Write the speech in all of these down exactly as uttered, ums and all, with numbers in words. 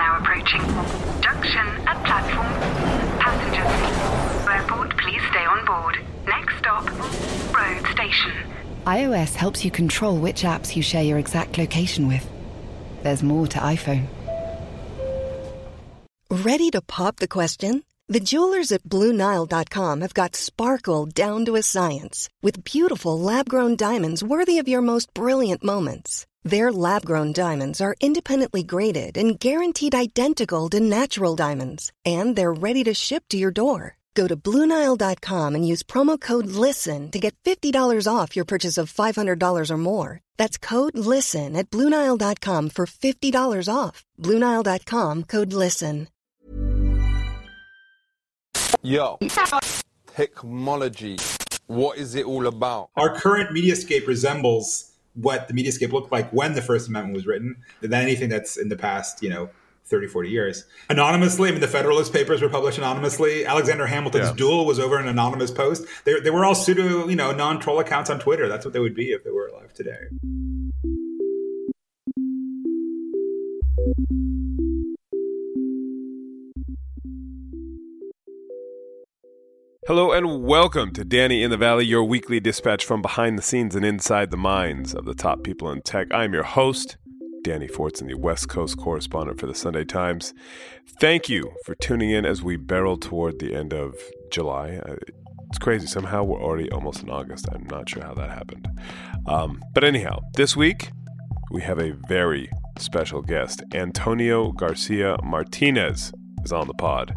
now approaching. Junction at platform. Passengers. Airport, please stay on board. Next stop, road station. iOS helps you control which apps you share your exact location with. There's more to iPhone. Ready to pop the question? The jewelers at Blue Nile dot com have got sparkle down to a science with beautiful lab-grown diamonds worthy of your most brilliant moments. Their lab-grown diamonds are independently graded and guaranteed identical to natural diamonds, and they're ready to ship to your door. Go to Blue Nile dot com and use promo code LISTEN to get fifty dollars off your purchase of five hundred dollars or more. That's code LISTEN at Blue Nile dot com for fifty dollars off. Blue Nile dot com, code LISTEN. Yo, technology, what is it all about? Our current mediascape resembles what the mediascape looked like when the First Amendment was written than anything that's in the past, you know, thirty, forty years. Anonymously, I mean, the Federalist Papers were published anonymously. Alexander Hamilton's yeah. duel was over an anonymous post. They, they were all pseudo, you know, non-troll accounts on Twitter. That's what they would be if they were alive today. Hello and welcome to Danny in the Valley, your weekly dispatch from behind the scenes and inside the minds of the top people in tech. I'm your host, Danny Fortson, the West Coast correspondent for the Sunday Times. Thank you for tuning in as we barrel toward the end of July. It's crazy. Somehow we're already almost in August. I'm not sure how that happened. Um, but anyhow, this week we have a very special guest. Antonio Garcia Martinez is on the pod.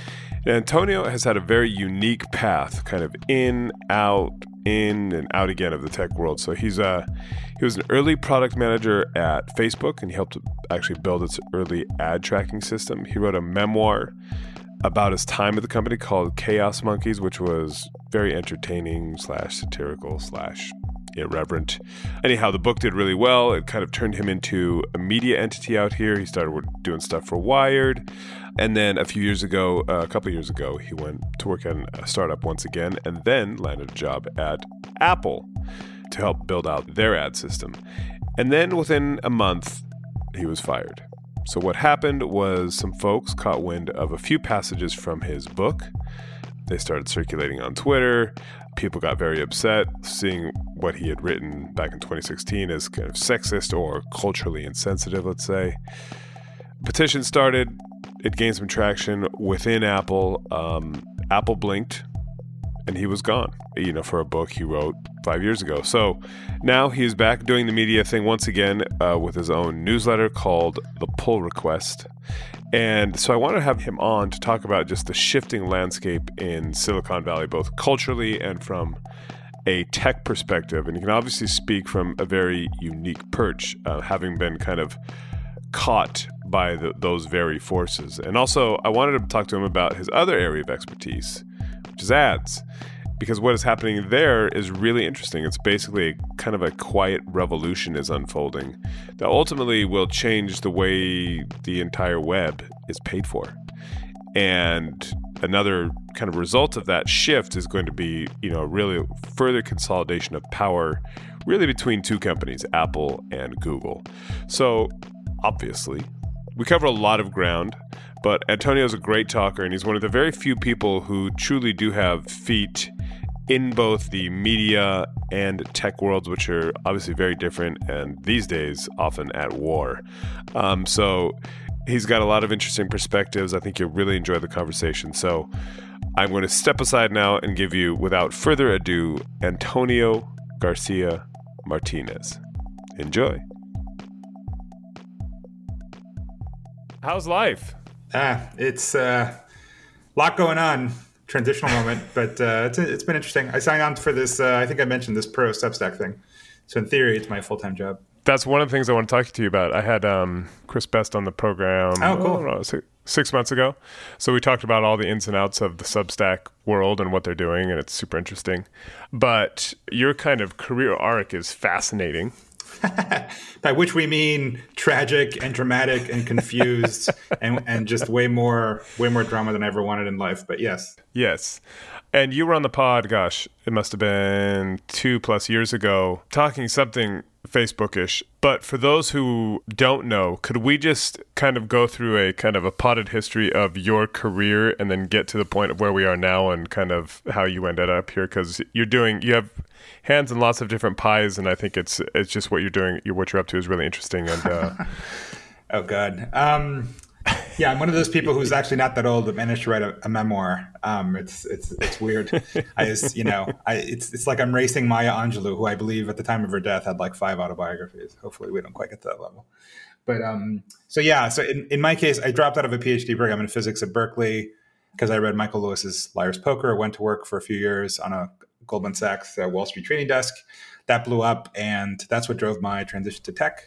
Antonio has had a very unique path, kind of in, out, in, and out again of the tech world. So he's uh, he was an early product manager at Facebook, and he helped actually build its early ad tracking system. He wrote a memoir about his time at the company called Chaos Monkeys, which was very entertaining slash satirical slash irreverent. Anyhow, the book did really well. It kind of turned him into a media entity out here. He started doing stuff for Wired. And then a few years ago, uh, a couple of years ago, he went to work at a startup once again and then landed a job at Apple to help build out their ad system. And then within a month, he was fired. So what happened was some folks caught wind of a few passages from his book. They started circulating on Twitter. People got very upset seeing what he had written back in twenty sixteen as kind of sexist or culturally insensitive, let's say. Petition started. It gained some traction within Apple. Um, Apple blinked, and he was gone, you know, for a book he wrote five years ago. So now he's back doing the media thing once again uh, with his own newsletter called The Pull Request. And so I want to have him on to talk about just the shifting landscape in Silicon Valley, both culturally and from a tech perspective. And he can obviously speak from a very unique perch, uh, having been kind of caught by the, those very forces. And also, I wanted to talk to him about his other area of expertise, which is ads, because what is happening there is really interesting. It's basically a, kind of a quiet revolution is unfolding that ultimately will change the way the entire web is paid for. And another kind of result of that shift is going to be, you know, really further consolidation of power, really between two companies, Apple and Google. So obviously, we cover a lot of ground, but Antonio's a great talker, and he's one of the very few people who truly do have feet in both the media and tech worlds, which are obviously very different and these days often at war. Um, so he's got a lot of interesting perspectives. I think you'll really enjoy the conversation. So I'm going to step aside now and give you, without further ado, Antonio Garcia Martinez. Enjoy. How's life? Ah, it's uh, a lot going on. Transitional moment, but uh, it's, it's been interesting. I signed on for this, uh, I think I mentioned this pro Substack thing. So in theory, it's my full-time job. That's one of the things I want to talk to you about. I had um, Chris Best on the program oh, cool. I don't know, six, six months ago. So we talked about all the ins and outs of the Substack world and what they're doing, and it's super interesting. But your kind of career arc is fascinating. By which we mean tragic and dramatic and confused and, and just way more way more drama than I ever wanted in life. But yes. Yes. And you were on the pod, gosh, it must have been two plus years ago, talking something Facebook-ish. But for those who don't know, could we just kind of go through a kind of a potted history of your career and then get to the point of where we are now and kind of how you ended up here? Because you're doing, you have hands in lots of different pies, and I think it's it's just what you're doing, what you're up to is really interesting. And uh, oh, God. Um, yeah, I'm one of those people who's actually not that old but managed to write a, a memoir. Um, it's it's it's weird. I just, you know, I it's it's like I'm racing Maya Angelou, who I believe at the time of her death had like five autobiographies. Hopefully, we don't quite get to that level. But um, so yeah, so in, in my case, I dropped out of a PhD program in physics at Berkeley because I read Michael Lewis's Liar's Poker. Went to work for a few years on a Goldman Sachs uh, Wall Street trading desk. That blew up, and that's what drove my transition to tech.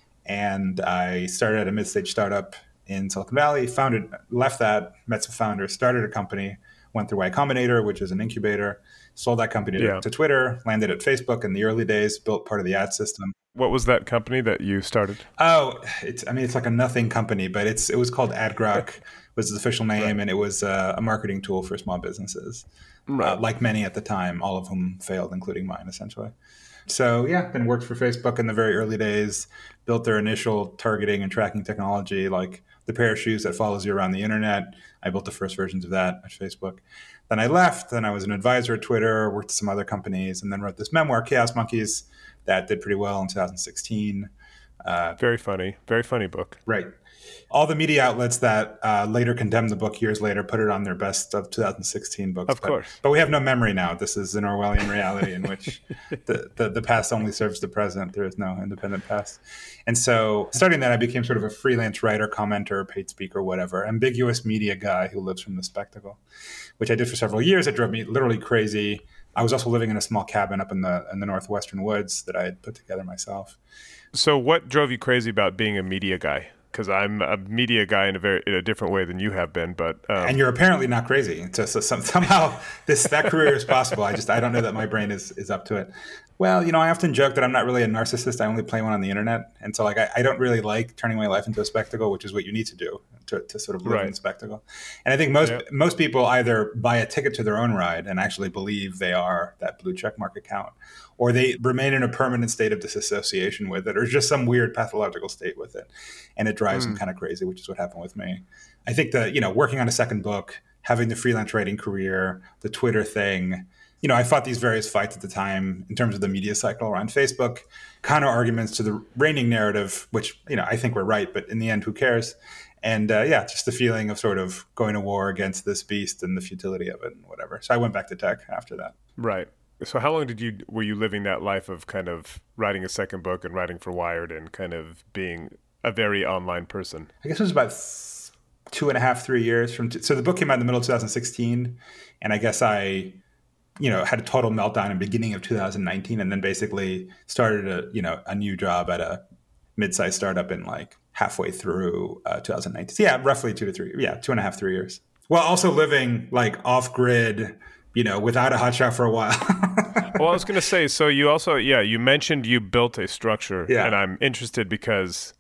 And I started at a mid-stage startup in Silicon Valley, founded, left that, met some founders, started a company, went through Y Combinator, which is an incubator, sold that company to, yeah. to Twitter, landed at Facebook in the early days, built part of the ad system. What was that company that you started? Oh, it's, I mean, it's like a nothing company, but it's it was called AdGrok, was its official name, right. And it was uh, a marketing tool for small businesses, right. uh, like many at the time, all of whom failed, including mine, essentially. So yeah, then worked for Facebook in the very early days, built their initial targeting and tracking technology, like the pair of shoes that follows you around the internet. I built the first versions of that at Facebook. Then I left, then I was an advisor at Twitter, worked at some other companies, and then wrote this memoir, Chaos Monkeys, that did pretty well in two thousand sixteen. Uh, very funny, very funny book. Right. All the media outlets that uh, later condemned the book years later put it on their best of two thousand sixteen books. Of course. But, but we have no memory now. This is an Orwellian reality in which the, the, the past only serves the present. There is no independent past. And so starting that, I became sort of a freelance writer, commenter, paid speaker, whatever, ambiguous media guy who lives from the spectacle, which I did for several years. It drove me literally crazy. I was also living in a small cabin up in the in the northwestern woods that I had put together myself. So what drove you crazy about being a media guy? Because I'm a media guy in a very in a different way than you have been, but um... and you're apparently not crazy. So, so some, somehow this that career is possible. I just I don't know that my brain is is up to it. Well, you know, I often joke that I'm not really a narcissist. I only play one on the internet, and so like I, I don't really like turning my life into a spectacle, which is what you need to do to, to sort of live right. in spectacle. And I think most yep. most people either buy a ticket to their own ride and actually believe they are that blue checkmark account, or they remain in a permanent state of disassociation with it, or just some weird pathological state with it. And it drives mm. them kind of crazy, which is what happened with me. I think that, you know, working on a second book, having the freelance writing career, the Twitter thing, you know, I fought these various fights at the time in terms of the media cycle around Facebook, counter arguments to the reigning narrative, which, you know, I think we're right, but in the end, who cares? And uh, yeah, just the feeling of sort of going to war against this beast and the futility of it and whatever. So I went back to tech after that. Right. So how long did you were you living that life of kind of writing a second book and writing for Wired and kind of being a very online person? I guess it was about two and a half, three years from. T- so the book came out in the middle of two thousand sixteen, and I guess I, you know, had a total meltdown in the beginning of two thousand nineteen, and then basically started a you know a new job at a mid-sized startup in like halfway through uh, two thousand nineteen. So yeah, roughly two to three. Yeah, two and a half, three years. While also living like off grid. You know, without a hotshot for a while. Well, I was going to say, so you also, yeah, you mentioned you built a structure, yeah. and I'm interested because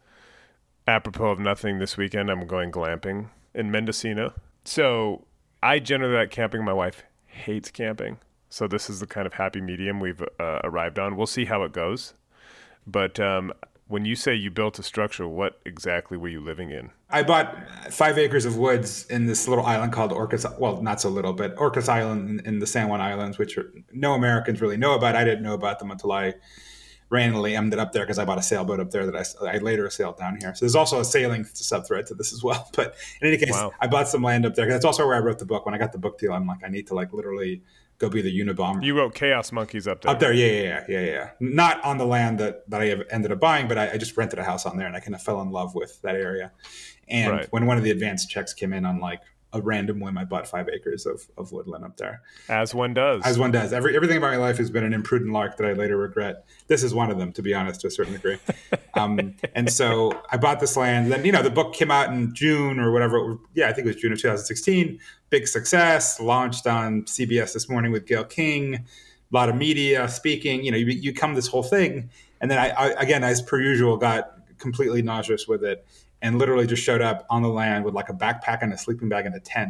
apropos of nothing this weekend, I'm going glamping in Mendocino. So I generally like camping. My wife hates camping. So this is the kind of happy medium we've uh, arrived on. We'll see how it goes. But um, when you say you built a structure, what exactly were you living in? I bought five acres of woods in this little island called Orcas. Well, not so little, but Orcas Island in, in the San Juan Islands, which are, no Americans really know about. I didn't know about them until I randomly ended up there because I bought a sailboat up there that I, I later sailed down here. So there's also a sailing subthread to this as well. But in any case, wow. I bought some land up there. That's also where I wrote the book. When I got the book deal, I'm like, I need to like literally go be the Unabomber. You wrote Chaos Monkeys up there. Up there, yeah, yeah, yeah, yeah, yeah. Not on the land that, that I ended up buying, but I, I just rented a house on there, and I kind of fell in love with that area. And right. when one of the advanced checks came in on like a random whim, I bought five acres of, of woodland up there. As one does. As one does. Every, everything about my life has been an imprudent lark that I later regret. This is one of them, to be honest, to a certain degree. um, and so I bought this land. Then, you know, the book came out in June or whatever. Yeah, I think it was June of two thousand sixteen. Big success. Launched on C B S This Morning with Gayle King. A lot of media, speaking. You know, you, you come this whole thing. And then I, I, again, as per usual, got completely nauseous with it. And literally just showed up on the land with like a backpack and a sleeping bag and a tent,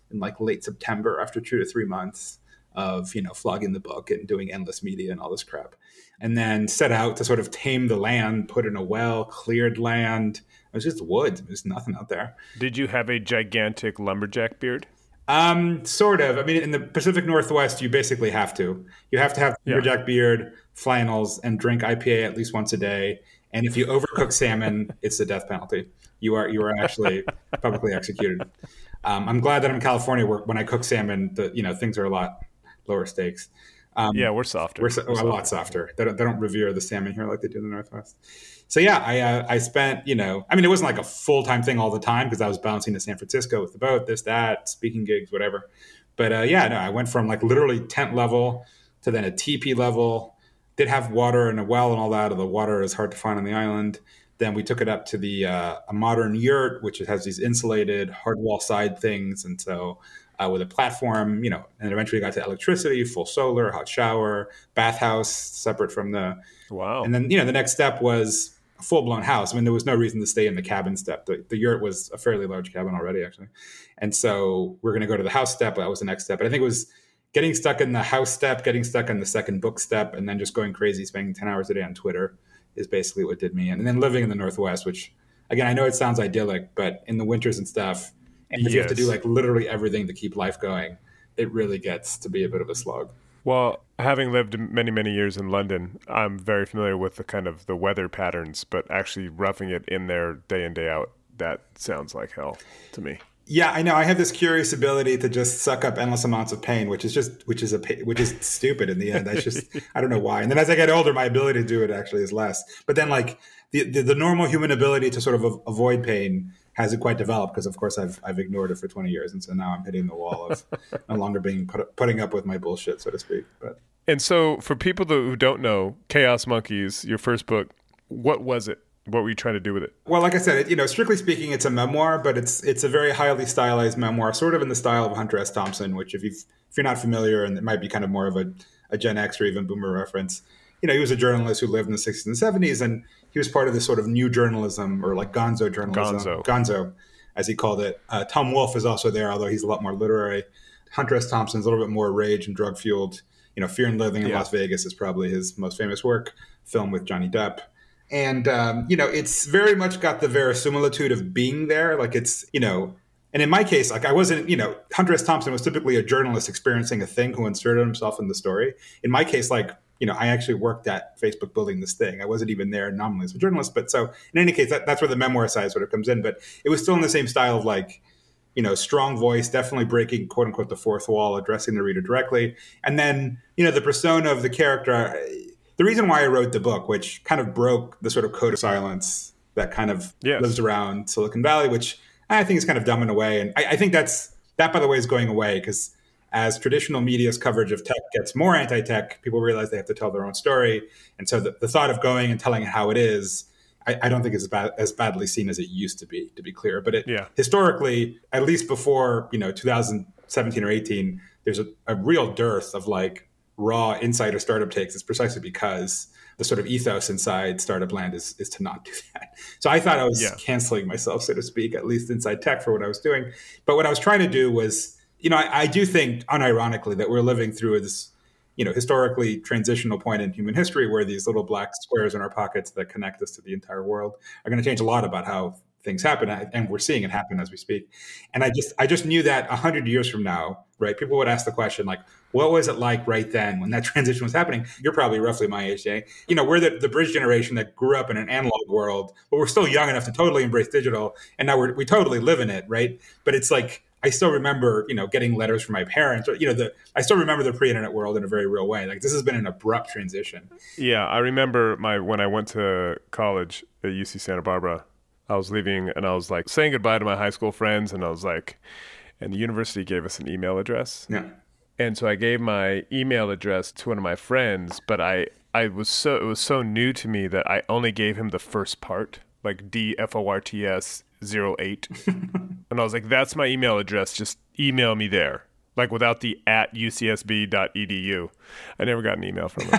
in like late September after two to three months of, you know, flogging the book and doing endless media and all this crap. And then set out to sort of tame the land, put in a well, cleared land. It was just woods. There's nothing out there. Did you have a gigantic lumberjack beard? Um, sort of. I mean, in the Pacific Northwest, you basically have to. You have to have Yeah. lumberjack beard, flannels, and drink I P A at least once a day. And if you overcook salmon, it's the death penalty. You are you are actually publicly executed. Um, I'm glad that I'm in California, where when I cook salmon, the you know things are a lot lower stakes. Um, Yeah, we're softer. We're, so, We're a lot softer. They don't, they don't revere the salmon here like they do in the Northwest. So yeah, I uh, I spent, you know, I mean, it wasn't like a full-time thing all the time because I was bouncing to San Francisco with the boat, this, that, speaking gigs, whatever. But uh, yeah, no, I went from like literally tent level to then a teepee level. Did have water and a well and all that. The water is hard to find on the island. Then we took it up to the uh, a modern yurt, which has these insulated hard wall side things. And so uh, with a platform, you know, and eventually got to electricity, full solar, hot shower, bathhouse separate from the. Wow. And then, you know, the next step was a full-blown house. I mean, there was no reason to stay in the cabin step. The, the yurt was a fairly large cabin already, actually. And so we're going to go to the house step. That was the next step. But I think it was getting stuck in the house step, getting stuck in the second book step, and then just going crazy, spending ten hours a day on Twitter is basically what did me in. And then living in the Northwest, which, again, I know it sounds idyllic, but in the winters and stuff, and if you have to Yes. do like literally everything to keep life going, it really gets to be a bit of a slog. Well, having lived many, many years in London, I'm very familiar with the kind of the weather patterns, but actually roughing it in there day in, day out, that sounds like hell to me. Yeah, I know. I have this curious ability to just suck up endless amounts of pain, which is just, which is a, pa- which is stupid in the end. I just, I don't know why. And then as I get older, my ability to do it actually is less. But then, like the the, the normal human ability to sort of a- avoid pain hasn't quite developed because, of course, I've I've ignored it for twenty years, and so now I'm hitting the wall of no longer being put, putting up with my bullshit, so to speak. But And so for people who don't know, Chaos Monkeys, your first book, what was it? What were you trying to do with it? well, like I said, it, you know, strictly speaking, it's a memoir, but it's it's a very highly stylized memoir, sort of in the style of Hunter S. Thompson, which if you if you're not familiar, and it might be kind of more of a, a Gen X or even Boomer reference. You know, he was a journalist who lived in the sixties and seventies, and he was part of this sort of new journalism, or like gonzo journalism. Gonzo. Gonzo, as he called it. Uh, Tom Wolfe is also there, although he's a lot more literary. Hunter S. Thompson's a little bit more rage and drug fueled. You know, Fear and Loathing in Yeah. Las Vegas is probably his most famous work, film with Johnny Depp. And, um, you know, it's very much got the verisimilitude of being there. Like it's, you know, and in my case, like I wasn't, you know, Hunter S. Thompson was typically a journalist experiencing a thing who inserted himself in the story. In my case, like, you know, I actually worked at Facebook building this thing. I wasn't even there nominally as a journalist. But so in any case, that, that's where the memoir side sort of comes in. But it was still in the same style of like, you know, strong voice, definitely breaking, quote unquote, the fourth wall, addressing the reader directly. And then, you know, the persona of the character. The reason why I wrote the book, which kind of broke the sort of code of silence that kind of Yes. lives around Silicon Valley, which I think is kind of dumb in a way. And I, I think that's, that, by the way, is going away because as traditional media's coverage of tech gets more anti-tech, people realize they have to tell their own story. And so the, the thought of going and telling it how it is, I, I don't think is as, bad, as badly seen as it used to be, to be clear. But it, Yeah. historically, at least before, you know, two thousand seventeen or eighteen, there's a, a real dearth of like raw insider startup takes. It's precisely because the sort of ethos inside startup land is, is to not do that. So I thought I was Yeah. canceling myself, so to speak, at least inside tech for what I was doing. But what I was trying to do was, you know, I, I do think unironically that we're living through this, you know, historically transitional point in human history where these little black squares in our pockets that connect us to the entire world are going to change a lot about how things happen, and we're seeing it happen as we speak. And I just, I just knew that a hundred years from now, right? People would ask the question, like, what was it like right then when that transition was happening? You're probably roughly my age, Jay. You know, we're the, the bridge generation that grew up in an analog world, but we're still young enough to totally embrace digital, and now we're, we totally live in it, right? But it's like, I still remember, you know, getting letters from my parents, or, you know, the, I still remember the pre-internet world in a very real way. Like this has been an abrupt transition. Yeah, I remember my when I went to college at U C Santa Barbara, I was leaving and I was like saying goodbye to my high school friends, and I was like, and the university gave us an email address. Yeah. And so I gave my email address to one of my friends, but I, I was so it was so new to me that I only gave him the first part, like D F O R T S zero eight. And I was like, that's my email address. Just email me there. Like without the at U C S B dot E D U. I never got an email from him.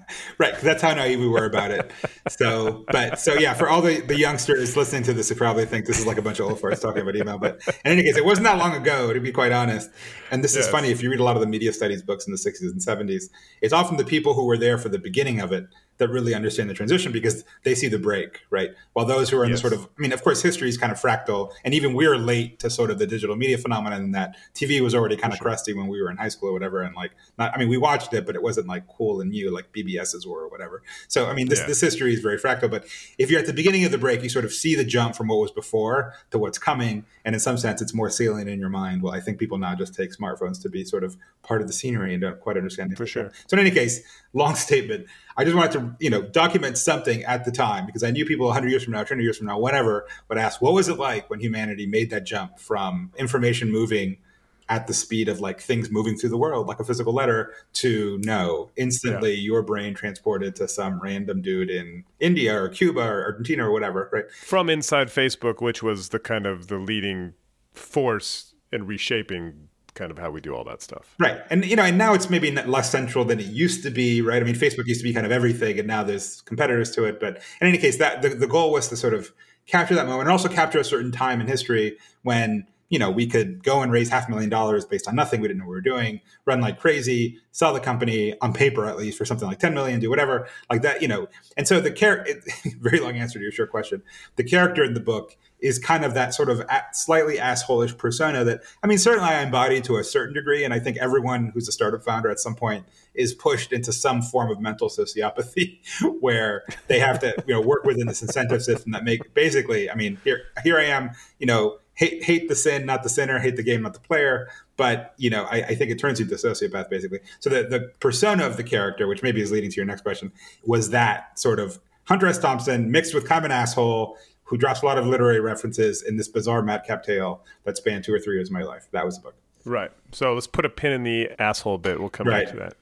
Right, because that's how naive we were about it. So, but so yeah, for all the, the youngsters listening to this, who probably think this is like a bunch of old farts talking about email. But in any case, it wasn't that long ago, to be quite honest. And this yes. is funny. If you read a lot of the media studies books in the sixties and seventies, it's often the people who were there for the beginning of it that really understand the transition because they see the break, right? While those who are in yes. the sort of, I mean, of course, history is kind of fractal, and even we're late to sort of the digital media phenomenon in that T V was already kind of sure. crusty when we were in high school or whatever, and like, not, I mean, we watched it, but it wasn't like cool and new like B B S's were or whatever. So, I mean, this, yeah. this history is very fractal, but if you're at the beginning of the break, you sort of see the jump from what was before to what's coming, and in some sense, it's more salient in your mind. Well, I think people now just take smartphones to be sort of part of the scenery and don't quite understand it. For sure. So in any case, long statement. I just wanted to, you know, document something at the time because I knew people one hundred years from now, two hundred years from now, whatever, would ask, what was it like when humanity made that jump from information moving at the speed of like things moving through the world, like a physical letter, to no, instantly yeah. your brain transported to some random dude in India or Cuba or Argentina or whatever, right? From inside Facebook, which was the kind of the leading force in reshaping kind of how we do all that stuff. Right. And, you know, and now it's maybe less central than it used to be, right? I mean, Facebook used to be kind of everything, and now there's competitors to it. But in any case, that the, the goal was to sort of capture that moment and also capture a certain time in history when, you know, we could go and raise half a million dollars based on nothing. We didn't know what we were doing, run like crazy, sell the company on paper, at least for something like ten million, do whatever like that, you know. And so the character, very long answer to your short question. The character in the book is kind of that sort of slightly asshole-ish persona that, I mean, certainly I embody to a certain degree. And I think everyone who's a startup founder at some point is pushed into some form of mental sociopathy where they have to, you know, work within this incentive system that make basically, I mean, here, here I am, you know, hate, hate the sin, not the sinner, hate the game, not the player. But, you know, I, I think it turns you into a sociopath, basically. So the, the persona of the character, which maybe is leading to your next question, was that sort of Hunter S. Thompson mixed with kind of an asshole who drops a lot of literary references in this bizarre madcap tale that spanned two or three years of my life. That was the book. Right. So let's put a pin in the asshole bit. We'll come right. back to that.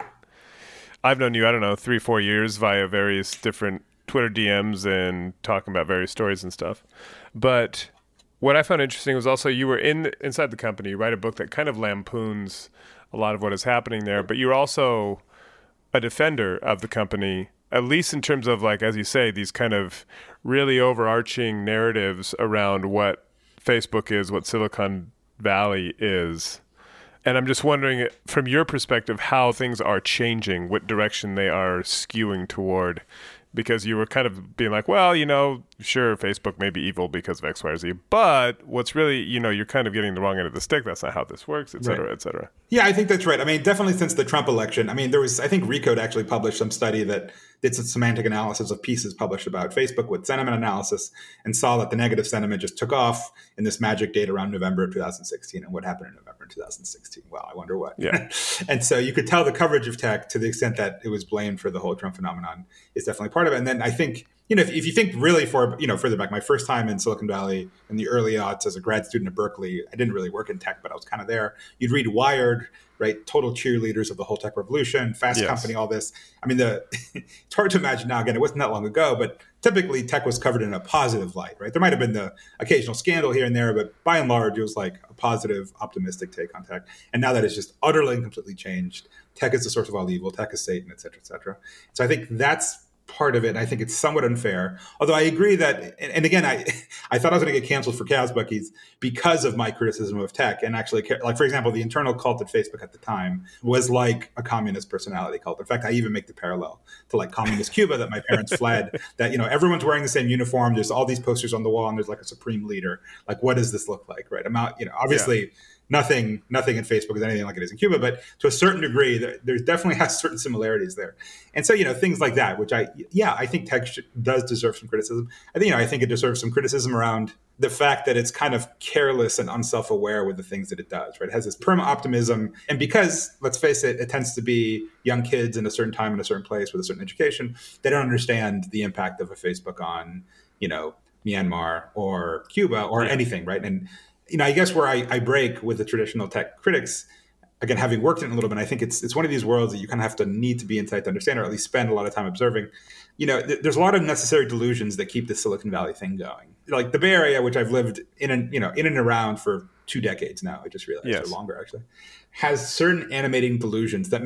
I've known you, I don't know, three, four years via various different Twitter D Ms and talking about various stories and stuff. But what I found interesting was also you were in inside the company. You write a book that kind of lampoons a lot of what is happening there, but you're also a defender of the company, at least in terms of, like, as you say, these kind of really overarching narratives around what Facebook is, what Silicon Valley is. And I'm just wondering, from your perspective, how things are changing, what direction they are skewing toward. Because you were kind of being like, well, you know, sure, Facebook may be evil because of X, Y, or Z, but what's really, you know, you're kind of getting the wrong end of the stick. That's not how this works, et cetera, right. et cetera. Yeah, I think that's right. I mean, definitely since the Trump election, I mean, there was, I think Recode actually published some study that did some semantic analysis of pieces published about Facebook with sentiment analysis and saw that the negative sentiment just took off in this magic date around November of two thousand sixteen. And what happened in November of two thousand sixteen? Well, I wonder what. Yeah. And so you could tell the coverage of tech, to the extent that it was blamed for the whole Trump phenomenon, is definitely part of it. And then I think, you know, if, if you think really for, you know, further back, my first time in Silicon Valley in the early aughts as a grad student at Berkeley, I didn't really work in tech, but I was kind of there. You'd read Wired, right? Total cheerleaders of the whole tech revolution, Fast yes. Company, all this. I mean, the it's hard to imagine now. Again, it wasn't that long ago, but typically tech was covered in a positive light, right? There might have been the occasional scandal here and there, but by and large, it was like a positive, optimistic take on tech. And now that it's just utterly and completely changed. Tech is the source of all evil. Tech is Satan, et cetera, et cetera. So I think that's part of it. And I think it's somewhat unfair. Although I agree that, and, and again, I I thought I was going to get canceled for Chaos Buckies because of my criticism of tech. And actually, like, for example, the internal cult at Facebook at the time was like a communist personality cult. In fact, I even make the parallel to like communist Cuba that my parents fled, that, you know, everyone's wearing the same uniform. There's all these posters on the wall and there's like a supreme leader. Like, what does this look like? Right. I'm out, you know, obviously, yeah. Nothing, nothing in Facebook is anything like it is in Cuba, but to a certain degree, there, there definitely has certain similarities there. And so, you know, things like that, which I, yeah, I think tech should, does deserve some criticism. I think, you know, I think it deserves some criticism around the fact that it's kind of careless and unself-aware with the things that it does, right? It has this perma-optimism. And because, let's face it, it tends to be young kids in a certain time in a certain place with a certain education, they don't understand the impact of a Facebook on, you know, Myanmar or Cuba or anything, right? And you know, I guess where I, I break with the traditional tech critics, again, having worked in it a little bit, I think it's it's one of these worlds that you kind of have to need to be inside to understand, or at least spend a lot of time observing. You know, th- there's a lot of necessary delusions that keep the Silicon Valley thing going. Like the Bay Area, which I've lived in and, you know, in and around for two decades now, I just realized, yes. or longer actually, has certain animating delusions that make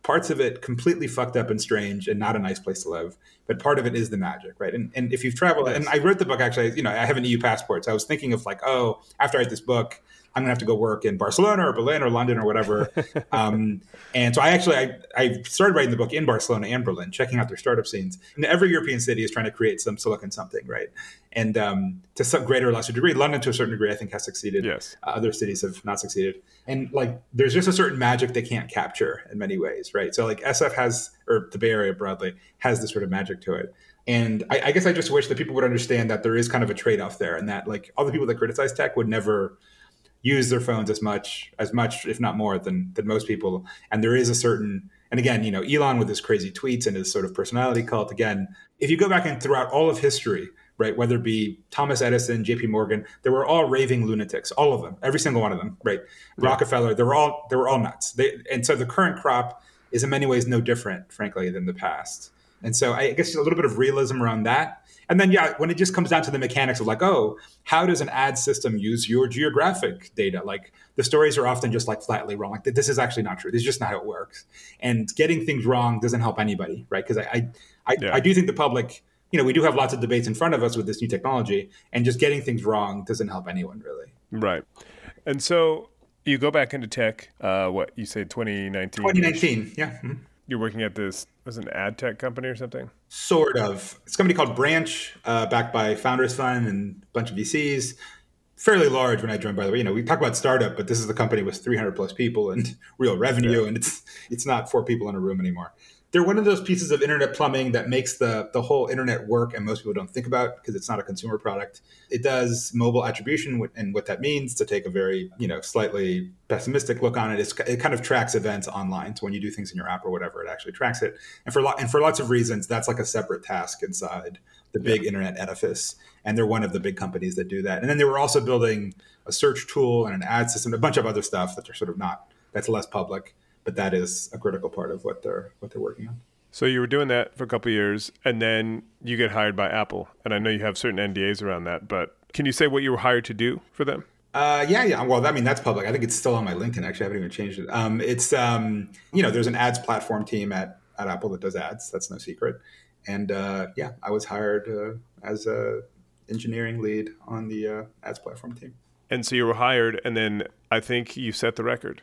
parts of it completely fucked up and strange and not a nice place to live. But part of it is the magic, right? And and if you've traveled, yes. and I wrote the book, actually, you know, I have an E U passport. So I was thinking of like, oh, after I write this book, I'm going to have to go work in Barcelona or Berlin or London or whatever. um, and so I actually, I, I started writing the book in Barcelona and Berlin, checking out their startup scenes. And every European city is trying to create some silicon something, right? And um, to some greater or lesser degree, London to a certain degree, I think has succeeded. Yes. Uh, other cities have not succeeded. And like, there's just a certain magic they can't capture in many ways, right? So like S F has, or the Bay Area broadly, has this sort of magic to it. And I, I guess I just wish that people would understand that there is kind of a trade-off there, and that like all the people that criticize tech would never use their phones as much, as much, if not more, than than most people. And there is a certain, and again, you know, Elon with his crazy tweets and his sort of personality cult. Again, if you go back and throughout all of history, right, whether it be Thomas Edison, J P Morgan, they were all raving lunatics, all of them, every single one of them, right? Yeah. Rockefeller, they were all they were all nuts. They, and so the current crop is in many ways no different, frankly, than the past. And so I guess a little bit of realism around that. And then, yeah, when it just comes down to the mechanics of like, oh, how does an ad system use your geographic data? Like the stories are often just like flatly wrong. Like this is actually not true. This is just not how it works. And getting things wrong doesn't help anybody, right? Because I, I, I, yeah. I do think the public, you know, we do have lots of debates in front of us with this new technology, and just getting things wrong doesn't help anyone really. Right. And so you go back into tech, uh, what you say, twenty nineteen? twenty nineteen, yeah. Mm-hmm. You're working at this, was it an ad tech company or something? Sort of. It's a company called Branch, uh, backed by Founders Fund and a bunch of V Cs. Fairly large when I joined, by the way. You know, we talk about startup, but this is a company with three hundred plus people and real revenue, yeah. and it's it's not four people in a room anymore. They're one of those pieces of internet plumbing that makes the, the whole internet work, and most people don't think about because it's not a consumer product. It does mobile attribution, and what that means, to take a very, you know, slightly pessimistic look on it, is it kind of tracks events online. So when you do things in your app or whatever, it actually tracks it. And for lo- and for lots of reasons, that's like a separate task inside the big yeah. internet edifice. And they're one of the big companies that do that. And then they were also building a search tool and an ad system, a bunch of other stuff that are sort of not, that's less public. But that is a critical part of what they're what they're working on. So you were doing that for a couple of years, and then you get hired by Apple. And I know you have certain N D As around that, but can you say what you were hired to do for them? Uh, yeah, yeah. Well, I mean, that's public. I think it's still on my LinkedIn, actually. I haven't even changed it. Um, it's, um, you know, there's an ads platform team at, at Apple that does ads. That's no secret. And uh, yeah, I was hired uh, as a engineering lead on the uh, ads platform team. And so you were hired, and then I think you set the record.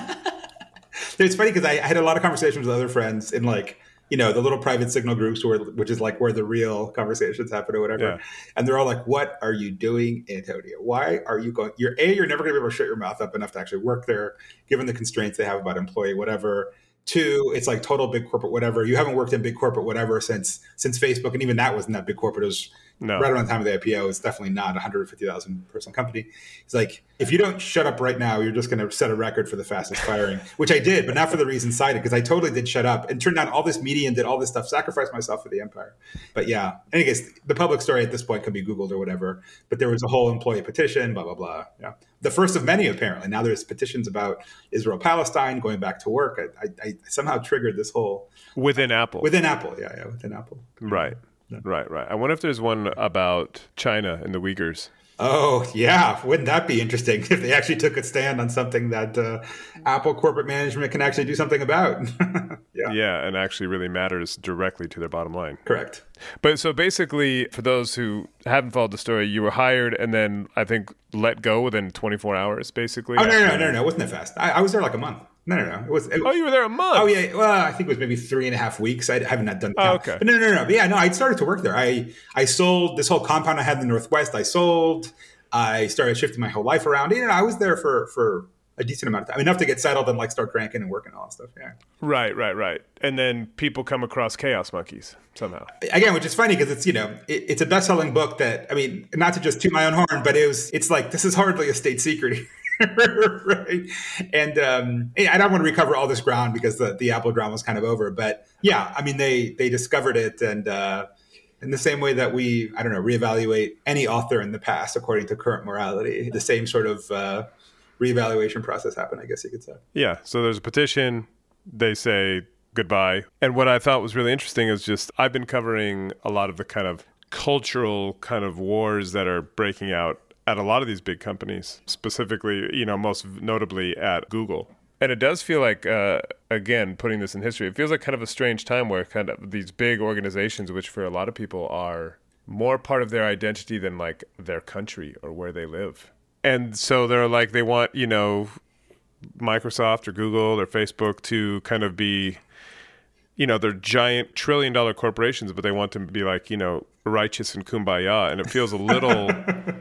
It's funny because I, I had a lot of conversations with other friends in like, you know, the little private Signal groups, where, which is like where the real conversations happen or whatever. Yeah. And they're all like, what are you doing, Antonio? Why are you going? You're A, you're never going to be able to shut your mouth up enough to actually work there, given the constraints they have about employee, whatever. Two, it's like total big corporate whatever. You haven't worked in big corporate whatever since since Facebook. And even that wasn't that big corporate. It was no. right around the time of the I P O. It's definitely not a one hundred fifty thousand person company. It's like, if you don't shut up right now, you're just going to set a record for the fastest firing, which I did, but not for the reason cited, because I totally did shut up and turned down all this media and did all this stuff, sacrificed myself for the empire. But yeah, in any case, the public story at this point could be Googled or whatever, but there was a whole employee petition, blah, blah, blah. Yeah. The first of many, apparently. Now there's petitions about Israel-Palestine, going back to work. I, I, I somehow triggered this whole... Within Apple. Within Apple, yeah, yeah, within Apple. Right, yeah. right, right. I wonder if there's one about China and the Uyghurs. Oh, yeah. Wouldn't that be interesting if they actually took a stand on something that uh, Apple corporate management can actually do something about? yeah. yeah, and actually really matters directly to their bottom line. Correct. But so basically, for those who haven't followed the story, you were hired and then I think let go within twenty-four hours, basically. Oh, no, no, no, no, no. It wasn't that fast. I, I was there like a month. No, no, no. It was. It, oh, you were there a month. Oh, yeah. Well, I think it was maybe three and a half weeks. I haven't done. Oh, okay. But no, no, no. But yeah, no. I started to work there. I I sold this whole compound I had in the Northwest. I sold. I started shifting my whole life around. You know, I was there for for a decent amount of time, enough to get settled and like start cranking and working and all that stuff. Yeah. Right, right, right. And then people come across Chaos Monkeys somehow. Again, which is funny because it's, you know, it, it's a best-selling book that, I mean, not to just toot my own horn, but it was. It's like, this is hardly a state secret. right. And um, I don't want to recover all this ground because the, the Apple drama was kind of over. But yeah, I mean, they they discovered it, and uh, in the same way that we, I don't know, reevaluate any author in the past according to current morality, the same sort of uh, reevaluation process happened, I guess you could say. Yeah. So there's a petition. They say goodbye. And what I thought was really interesting is just I've been covering a lot of the kind of cultural kind of wars that are breaking out at a lot of these big companies, specifically, you know, most notably at Google. And it does feel like, uh, again, putting this in history, it feels like kind of a strange time where kind of these big organizations, which for a lot of people are more part of their identity than like their country or where they live. And so they're like, they want, you know, Microsoft or Google or Facebook to kind of be, you know, they're giant trillion dollar corporations, but they want them to be like, you know, righteous and kumbaya. And it feels a little,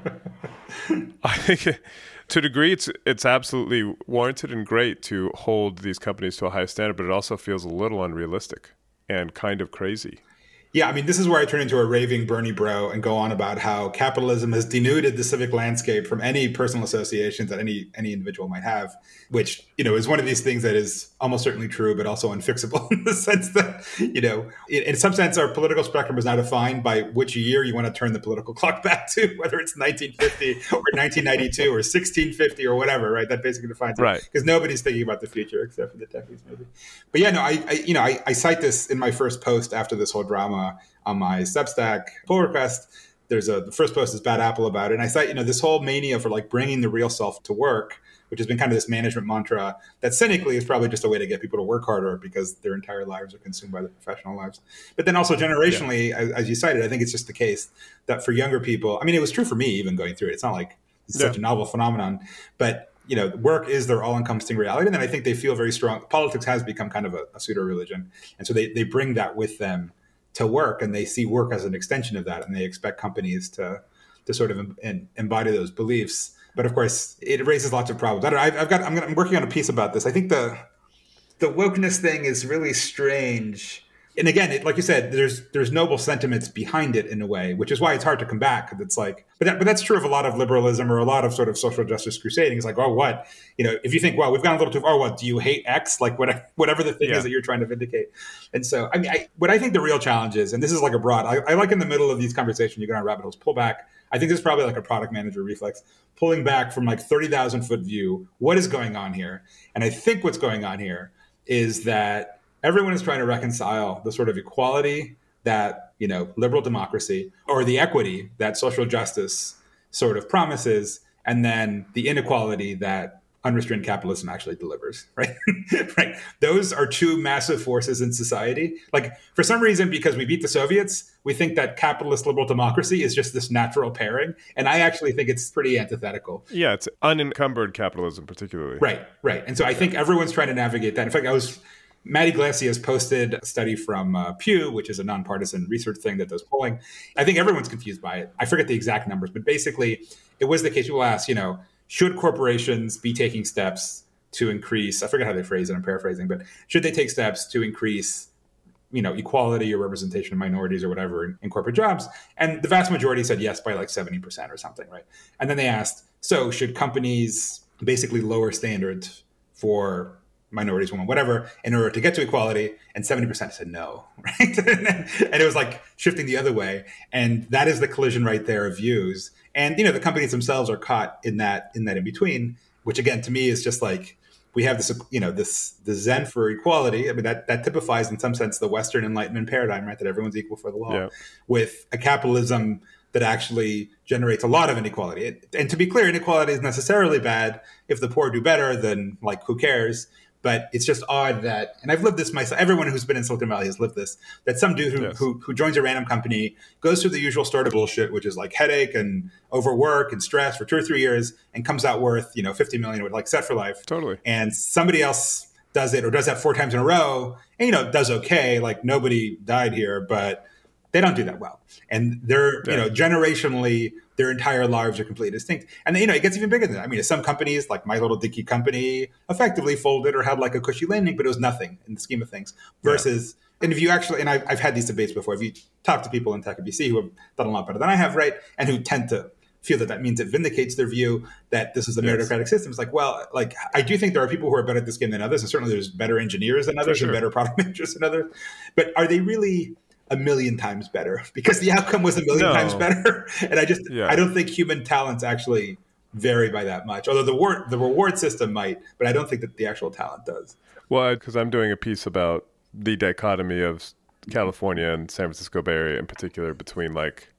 I think to a degree, it's, it's absolutely warranted and great to hold these companies to a high standard, but it also feels a little unrealistic and kind of crazy. Yeah, I mean, this is where I turn into a raving Bernie bro and go on about how capitalism has denuded the civic landscape from any personal associations that any any individual might have, which, you know, is one of these things that is almost certainly true, but also unfixable in the sense that, you know, in, in some sense, our political spectrum is now defined by which year you want to turn the political clock back to, whether it's nineteen fifty or nineteen ninety-two or sixteen fifty or whatever, right? That basically defines it. Right. Because nobody's thinking about the future except for the techies, maybe. But yeah, no, I, I you know, I, I cite this in my first post after this whole drama on my Substack pull request. There's a, the first post is Bad Apple about it. And I cite, you know, this whole mania for like bringing the real self to work, which has been kind of this management mantra that cynically is probably just a way to get people to work harder because their entire lives are consumed by their professional lives. But then also generationally, yeah. as, as you cited, I think it's just the case that for younger people, I mean, it was true for me even going through it. It's not like it's yeah. such a novel phenomenon, but you know, work is their all-encompassing reality. And then I think they feel very strong. Politics has become kind of a, a pseudo-religion. And so they, they bring that with them to work, and they see work as an extension of that, and they expect companies to to sort of em, embody those beliefs. But of course, it raises lots of problems. I don't know, I've, I've got I'm, gonna, I'm working on a piece about this. I think the the wokeness thing is really strange. And again, it, like you said, there's there's noble sentiments behind it in a way, which is why it's hard to combat, because it's like, but that, but that's true of a lot of liberalism or a lot of sort of social justice crusading. It's like, oh, what, you know, if you think, well, we've gone a little too far, what, do you hate X? Like whatever, whatever the thing yeah. is that you're trying to vindicate. And so, I mean, I, what I think the real challenge is, and this is like a broad, I, I like in the middle of these conversations, you go down rabbit holes, pull back. I think this is probably like a product manager reflex, pulling back from like thirty thousand foot view. What is going on here? And I think what's going on here is that everyone is trying to reconcile the sort of equality that, you know, liberal democracy or the equity that social justice sort of promises, and then the inequality that unrestrained capitalism actually delivers, right? Right. Those are two massive forces in society. Like, for some reason, because we beat the Soviets, we think that capitalist liberal democracy is just this natural pairing. And I actually think it's pretty antithetical. Yeah, it's unencumbered capitalism, particularly. Right, right. And so I think everyone's trying to navigate that. In fact, I was... Maddie Glacier posted a study from uh, Pew, which is a nonpartisan research thing that does polling. I think everyone's confused by it. I forget the exact numbers, but basically it was the case. People ask, you know, should corporations be taking steps to increase, I forget how they phrase it, I'm paraphrasing, but should they take steps to increase, you know, equality or representation of minorities or whatever in, in corporate jobs? And the vast majority said yes by like seventy percent or something, right? And then they asked, so should companies basically lower standards for minorities, women, whatever, in order to get to equality? And seventy percent said no, right? And it was like shifting the other way. And that is the collision right there of views. And, you know, the companies themselves are caught in that, in that in between, which again, to me is just like, we have this, you know, this, the Zen for equality. I mean, that, that typifies in some sense the Western Enlightenment paradigm, right? That everyone's equal for the law, yeah. with a capitalism that actually generates a lot of inequality. It, and to be clear, inequality is necessarily bad. If the poor do better, then like, who cares? But it's just odd that, and I've lived this myself, everyone who's been in Silicon Valley has lived this, that some dude who, yes. who, who joins a random company, goes through the usual startup bullshit, which is like headache and overwork and stress for two or three years, and comes out worth, you know, fifty million with like set for life. Totally. And somebody else does it or does that four times in a row, and, you know, does okay, like nobody died here, but they don't do that well. And they're, yeah. you know, generationally, their entire lives are completely distinct. And, you know, it gets even bigger than that. I mean, some companies, like My Little Dicky Company, effectively folded or had like a cushy landing, but it was nothing in the scheme of things. Versus, yeah. and if you actually, and I've, I've had these debates before, if you talk to people in Tech B C who have done a lot better than I have, right, and who tend to feel that that means it vindicates their view that this is a meritocratic yes. system. It's like, well, like, I do think there are people who are better at this game than others, and certainly there's better engineers than others, sure. and better product managers than others. But are they really a million times better? Because the outcome was a million no. times better. And I just, yeah. I don't think human talents actually vary by that much. Although the reward, the reward system might, but I don't think that the actual talent does. Well, because I'm doing a piece about the dichotomy of California and San Francisco Bay Area in particular, between like,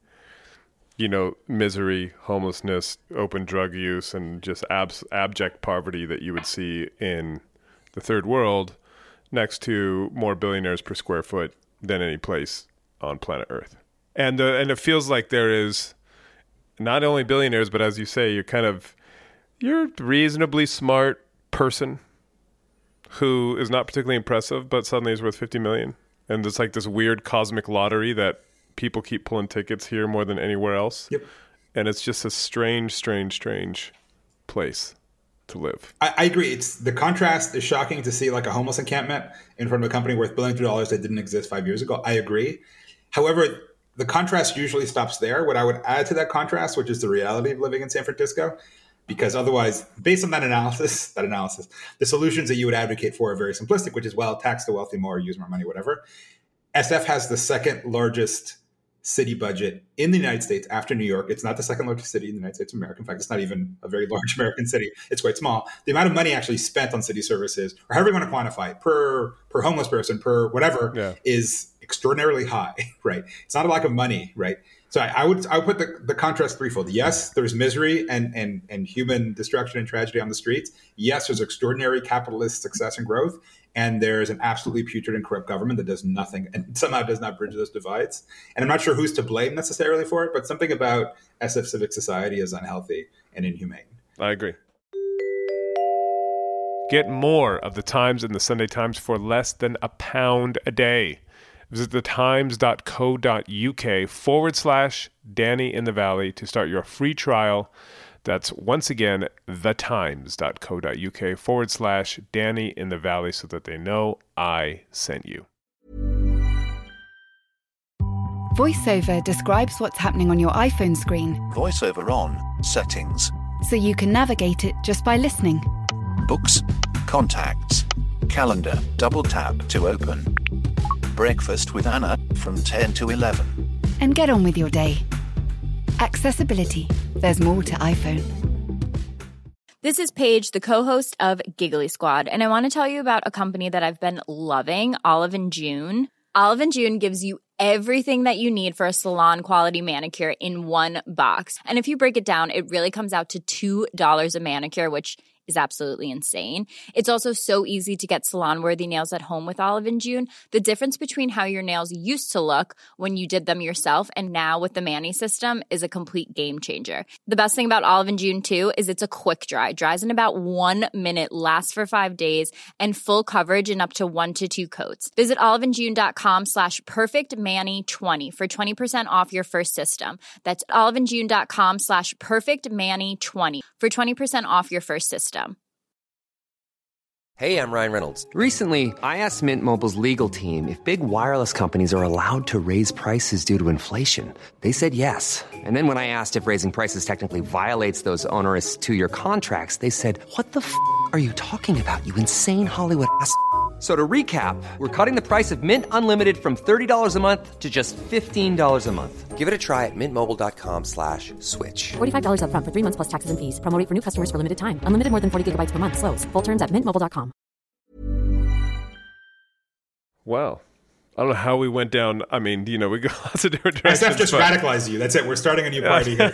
you know, misery, homelessness, open drug use, and just abs- abject poverty that you would see in the third world, next to more billionaires per square foot than any place on planet Earth. And uh, and it feels like there is not only billionaires, but as you say, you're kind of, you're a reasonably smart person who is not particularly impressive, but suddenly is worth fifty million. And it's like this weird cosmic lottery that people keep pulling tickets here more than anywhere else. Yep. And it's just a strange, strange, strange place to live. I, I agree. It's the contrast is shocking to see like a homeless encampment in front of a company worth billions of dollars that didn't exist five years ago. I agree. However, the contrast usually stops there. What I would add to that contrast, which is the reality of living in San Francisco, because otherwise, based on that analysis, that analysis, the solutions that you would advocate for are very simplistic, which is, well, tax the wealthy more, use more money, whatever. S F has the second largest city budget in the United States after New York. It's not the second largest city in the United States of America. In fact, it's not even a very large American city. It's quite small. The amount of money actually spent on city services, or however you want to quantify it, per, per homeless person, per whatever, yeah. is extraordinarily high, right? It's not a lack of money, right? So I, I would I would put the, the contrast threefold. Yes, there's misery and, and, and human destruction and tragedy on the streets. Yes, there's extraordinary capitalist success and growth. And there's an absolutely putrid and corrupt government that does nothing and somehow does not bridge those divides. And I'm not sure who's to blame necessarily for it, but something about S F civic society is unhealthy and inhumane. I agree. Get more of the Times and the Sunday Times for less than a pound a day. Visit thetimes.co.uk forward slash Danny in the Valley to start your free trial. That's once again, thetimes.co.uk forward slash Danny in the Valley so that they know I sent you. VoiceOver describes what's happening on your iPhone screen. VoiceOver on, settings. So you can navigate it just by listening. Books, contacts, calendar, double tap to open. Breakfast with Anna from ten to eleven. And get on with your day. Accessibility. There's more to iPhone. This is Paige, the co-host of Giggly Squad, and I want to tell you about a company that I've been loving, Olive and June. Olive and June gives you everything that you need for a salon-quality manicure in one box. And if you break it down, it really comes out to two dollars a manicure, which is absolutely insane. It's also so easy to get salon-worthy nails at home with Olive and June. The difference between how your nails used to look when you did them yourself and now with the Mani system is a complete game changer. The best thing about Olive and June, too, is it's a quick dry. Dries in about one minute, lasts for five days, and full coverage in up to one to two coats. Visit oliveandjune.com slash perfectmani20 for twenty percent off your first system. That's oliveandjune.com slash perfectmani20 for twenty percent off your first system. Hey, I'm Ryan Reynolds. Recently, I asked Mint Mobile's legal team if big wireless companies are allowed to raise prices due to inflation. They said yes. And then when I asked if raising prices technically violates those onerous two-year contracts, they said, what the f*** are you talking about, you insane Hollywood ass f- So to recap, we're cutting the price of Mint Unlimited from thirty dollars a month to just fifteen dollars a month. Give it a try at mintmobile.com slash switch. forty-five dollars up front for three months plus taxes and fees. Promo rate for new customers for limited time. Unlimited more than forty gigabytes per month. Slows full terms at mint mobile dot com. Wow. I don't know how we went down. I mean, you know, we go lots of different directions. S F just but... radicalized you. That's it. We're starting a new party here.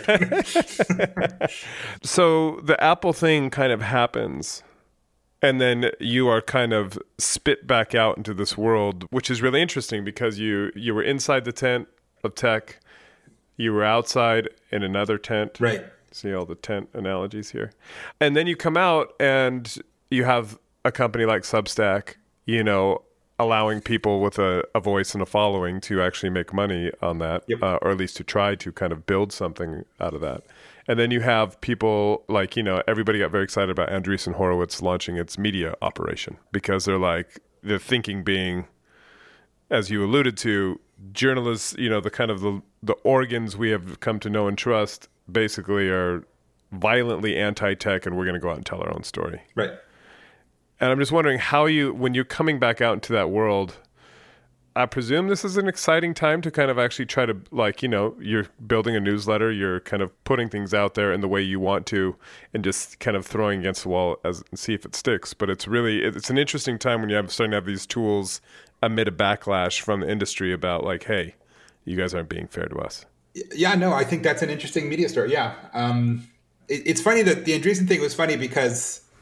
So the Apple thing kind of happens. And then you are kind of spit back out into this world, which is really interesting because you, you were inside the tent of tech. You were outside in another tent. Right. See all the tent analogies here. And then you come out and you have a company like Substack, you know, allowing people with a, a voice and a following to actually make money on that, yep. uh, or at least to try to kind of build something out of that. And then you have people like, you know, everybody got very excited about Andreessen Horowitz launching its media operation because they're like, the thinking being, as you alluded to, journalists, you know, the kind of the, the organs we have come to know and trust basically are violently anti-tech and we're going to go out and tell our own story. Right. And I'm just wondering how you, when you're coming back out into that world, I presume this is an exciting time to kind of actually try to, like, you know, you're building a newsletter, you're kind of putting things out there in the way you want to and just kind of throwing against the wall as and see if it sticks. But it's really, it's an interesting time when you have starting to have these tools amid a backlash from the industry about like, hey, you guys aren't being fair to us. Yeah, no, I think that's an interesting media story. Yeah. Um, it, it's funny that the Andreessen thing was funny because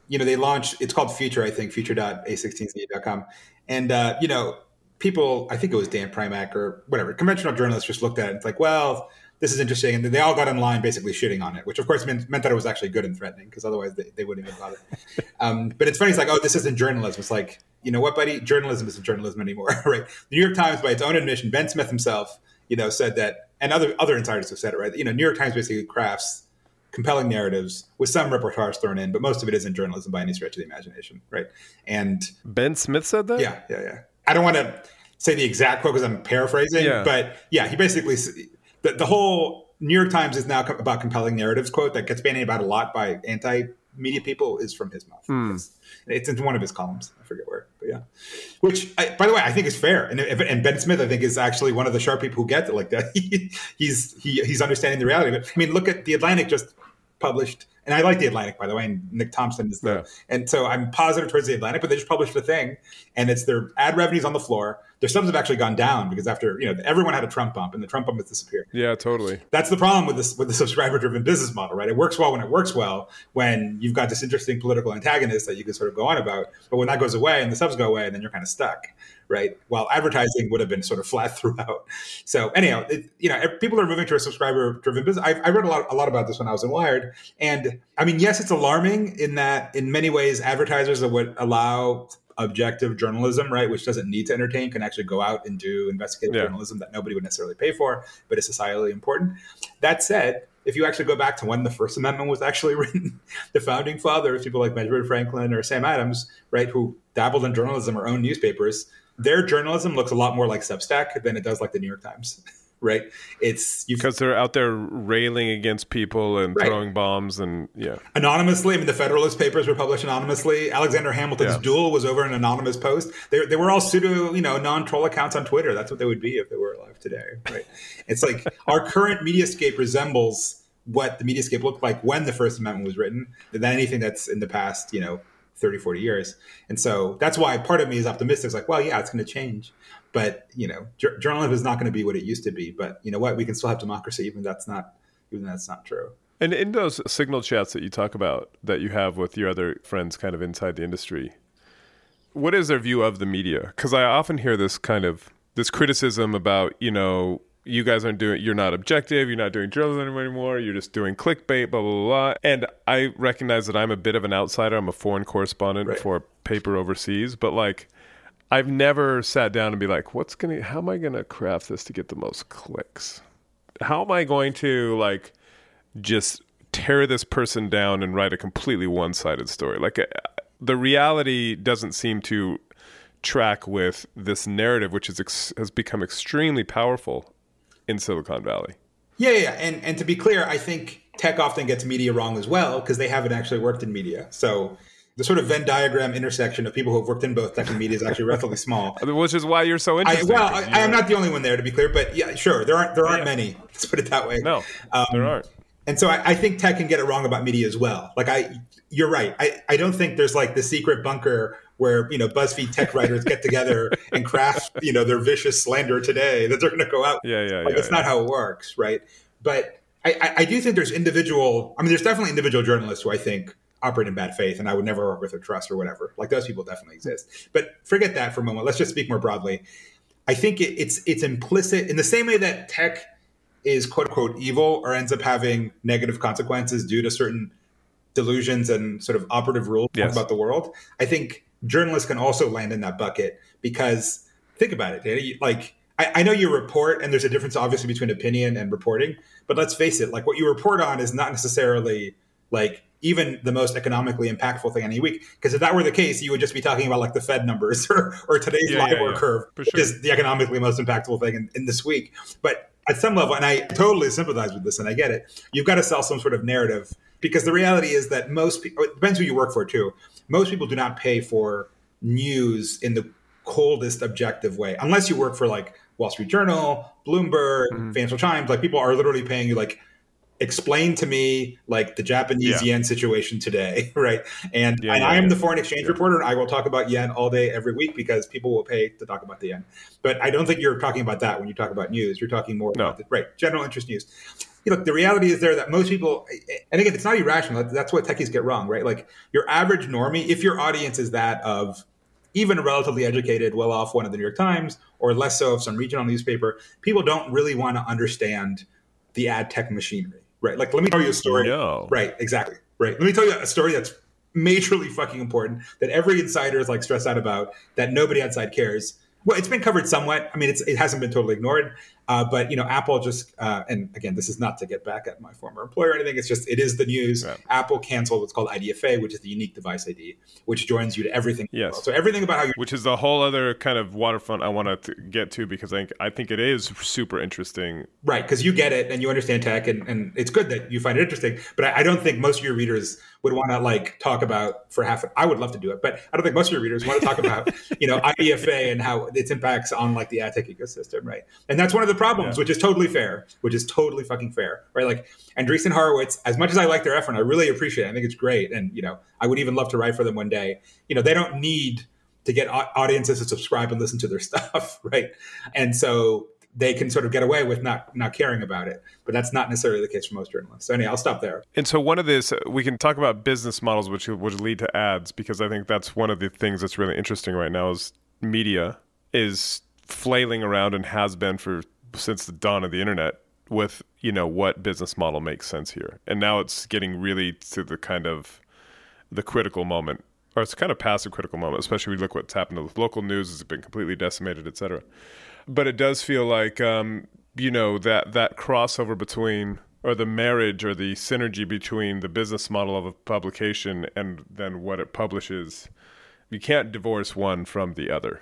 you know, they launched, it's called Future, I think, future dot a sixteen z dot com. And, uh, you know, people, I think it was Dan Primack or whatever, conventional journalists just looked at it. It's like, well, this is interesting. And they all got in line basically shitting on it, which of course meant, meant that it was actually good and threatening, because otherwise they, they wouldn't even bother. um, but it's funny. It's like, oh, this isn't journalism. It's like, you know what, buddy? Journalism isn't journalism anymore, right? The New York Times, by its own admission, Ben Smith himself, you know, said that, and other other insiders have said it, right? You know, New York Times basically crafts compelling narratives with some reportage thrown in, but most of it isn't journalism by any stretch of the imagination, right? And Ben Smith said that? Yeah, yeah, yeah. I don't want to say the exact quote because I'm paraphrasing, yeah. but yeah, he basically, the, the whole New York Times is now about compelling narratives quote that gets bandied about a lot by anti-media people is from his mouth. Mm. It's, it's in one of his columns. I forget where, but yeah. Which, I, by the way, I think is fair. And, and Ben Smith, I think, is actually one of the sharp people who get it like that. He, he's he, he's understanding the reality of it. I mean, look at The Atlantic just published, and I like The Atlantic, by the way, and Nick Thompson is there. Yeah. And so I'm positive towards The Atlantic, but they just published a thing, and it's their ad revenues on the floor. Their subs have actually gone down because after, you know, everyone had a Trump bump, and the Trump bump has disappeared. Yeah, totally. That's the problem with this with the subscriber-driven business model, right? It works well when it works well, when you've got this interesting political antagonist that you can sort of go on about. But when that goes away and the subs go away, then you're kind of stuck, right? While advertising would have been sort of flat throughout. So anyhow, it, you know, people are moving to a subscriber-driven business. I, I read a lot, a lot about this when I was in Wired, and I mean, yes, it's alarming in that in many ways advertisers would allow objective journalism, right, which doesn't need to entertain, can actually go out and do investigative yeah. journalism that nobody would necessarily pay for, but is societally important. That said, if you actually go back to when the First Amendment was actually written, the founding fathers, people like Benjamin Franklin or Sam Adams, right, who dabbled in journalism or owned newspapers, their journalism looks a lot more like Substack than it does like the New York Times. Right. It's because they're out there railing against people and right. throwing bombs and yeah. Anonymously. I mean, the Federalist Papers were published anonymously. Alexander Hamilton's yeah. duel was over an anonymous post. They, they were all pseudo, you know, non-troll accounts on Twitter. That's what they would be if they were alive today. Right. It's like our current mediascape resembles what the mediascape looked like when the First Amendment was written than anything that's in the past, you know, thirty, forty years. And so that's why part of me is optimistic. It's like, well, yeah, it's going to change. But, you know, j- journalism is not going to be what it used to be. But you know what? We can still have democracy, even that's not, even that's not true. And in those signal chats that you talk about, that you have with your other friends kind of inside the industry, what is their view of the media? Because I often hear this kind of, this criticism about, you know, you guys aren't doing, you're not objective, you're not doing journalism anymore, you're just doing clickbait, blah, blah, blah, blah. And I recognize that I'm a bit of an outsider. I'm a foreign correspondent right. for a paper overseas. But like, I've never sat down and be like, what's going to, how am I going to craft this to get the most clicks? How am I going to like just tear this person down and write a completely one-sided story? Like uh, the reality doesn't seem to track with this narrative, which is ex- has become extremely powerful in Silicon Valley. Yeah, yeah. And, and to be clear, I think tech often gets media wrong as well because they haven't actually worked in media. So the sort of Venn diagram intersection of people who have worked in both tech and media is actually relatively small. Which is why you're so interested. I, well, I, I am not the only one there, to be clear, but yeah, sure, there aren't there aren't yeah. many. Let's put it that way. No, um, there aren't. And so I, I think tech can get it wrong about media as well. Like I, you're right. I, I don't think there's like the secret bunker where, you know, BuzzFeed tech writers get together and craft, you know, their vicious slander today that they're going to go out. Yeah, yeah, like, yeah. It's yeah. not how it works, right? But I, I, I do think there's individual. I mean, there's definitely individual journalists who I think operate in bad faith, and I would never work with or trust or whatever. Like those people definitely exist. But forget that for a moment. Let's just speak more broadly. I think it, it's it's implicit in the same way that tech is quote unquote evil or ends up having negative consequences due to certain delusions and sort of operative rules yes. about the world. I think journalists can also land in that bucket because think about it, Dana, you, like I, I know you report and there's a difference obviously between opinion and reporting, but let's face it, like what you report on is not necessarily like even the most economically impactful thing any week. Because if that were the case, you would just be talking about like the Fed numbers or, or today's yeah, LIBOR yeah, yeah. curve, For which sure. is the economically most impactful thing in, in this week. But at some level, and I totally sympathize with this and I get it, you've got to sell some sort of narrative because the reality is that most people, it depends who you work for too, most people do not pay for news in the coldest objective way, unless you work for like Wall Street Journal, Bloomberg, mm-hmm. Financial Times, like people are literally paying you like, explain to me like the Japanese yeah. yen situation today, right? And, yeah, and yeah, I am yeah. the foreign exchange yeah. reporter, and I will talk about yen all day, every week, because people will pay to talk about the yen. But I don't think you're talking about that when you talk about news. You're talking more no. about the right general interest news. you know, the reality is there that most people, and again, it's not irrational. That's what techies get wrong, right? Like your average normie, if your audience is that of even a relatively educated, well-off one of the New York Times, or less so of some regional newspaper, people don't really want to understand the ad tech machinery, right? Like, let me tell you a story. No. Right, exactly. Right. Let me tell you a story that's majorly fucking important, that every insider is like stressed out about, that nobody outside cares. Well, it's been covered somewhat. I mean, it's, it hasn't been totally ignored. Uh, but, you know, Apple just, uh, and again, this is not to get back at my former employer or anything. It's just, it is the news. Yeah. Apple canceled what's called I D F A, which is the unique device I D, which joins you to everything. Yes. So everything about how you, which is a whole other kind of waterfront I want to get to, because I think, I think it is super interesting. Right. Because you get it and you understand tech, and, and it's good that you find it interesting. But I, I don't think most of your readers would want to like talk about for half, I would love to do it, but I don't think most of your readers want to talk about, you know, I D F A and how its impacts on like the ad tech ecosystem. Right. And that's one of the problems, yeah. which is totally fair, which is totally fucking fair, right? Like Andreessen Horowitz, as much as I like their effort, I really appreciate it. I think it's great. And, you know, I would even love to write for them one day. You know, they don't need to get audiences to subscribe and listen to their stuff, right? And so they can sort of get away with not not caring about it. But that's not necessarily the case for most journalists. So anyway, I'll stop there. And so one of this, we can talk about business models, which would lead to ads, because I think that's one of the things that's really interesting right now is media is flailing around and has been for since the dawn of the internet with, you know, what business model makes sense here. And now it's getting really to the kind of the critical moment, or it's kind of past the critical moment, especially when we look what's happened with local news. It's been completely decimated, et cetera. But it does feel like, um, you know, that, that crossover between, or the marriage or the synergy between the business model of a publication and then what it publishes, you can't divorce one from the other.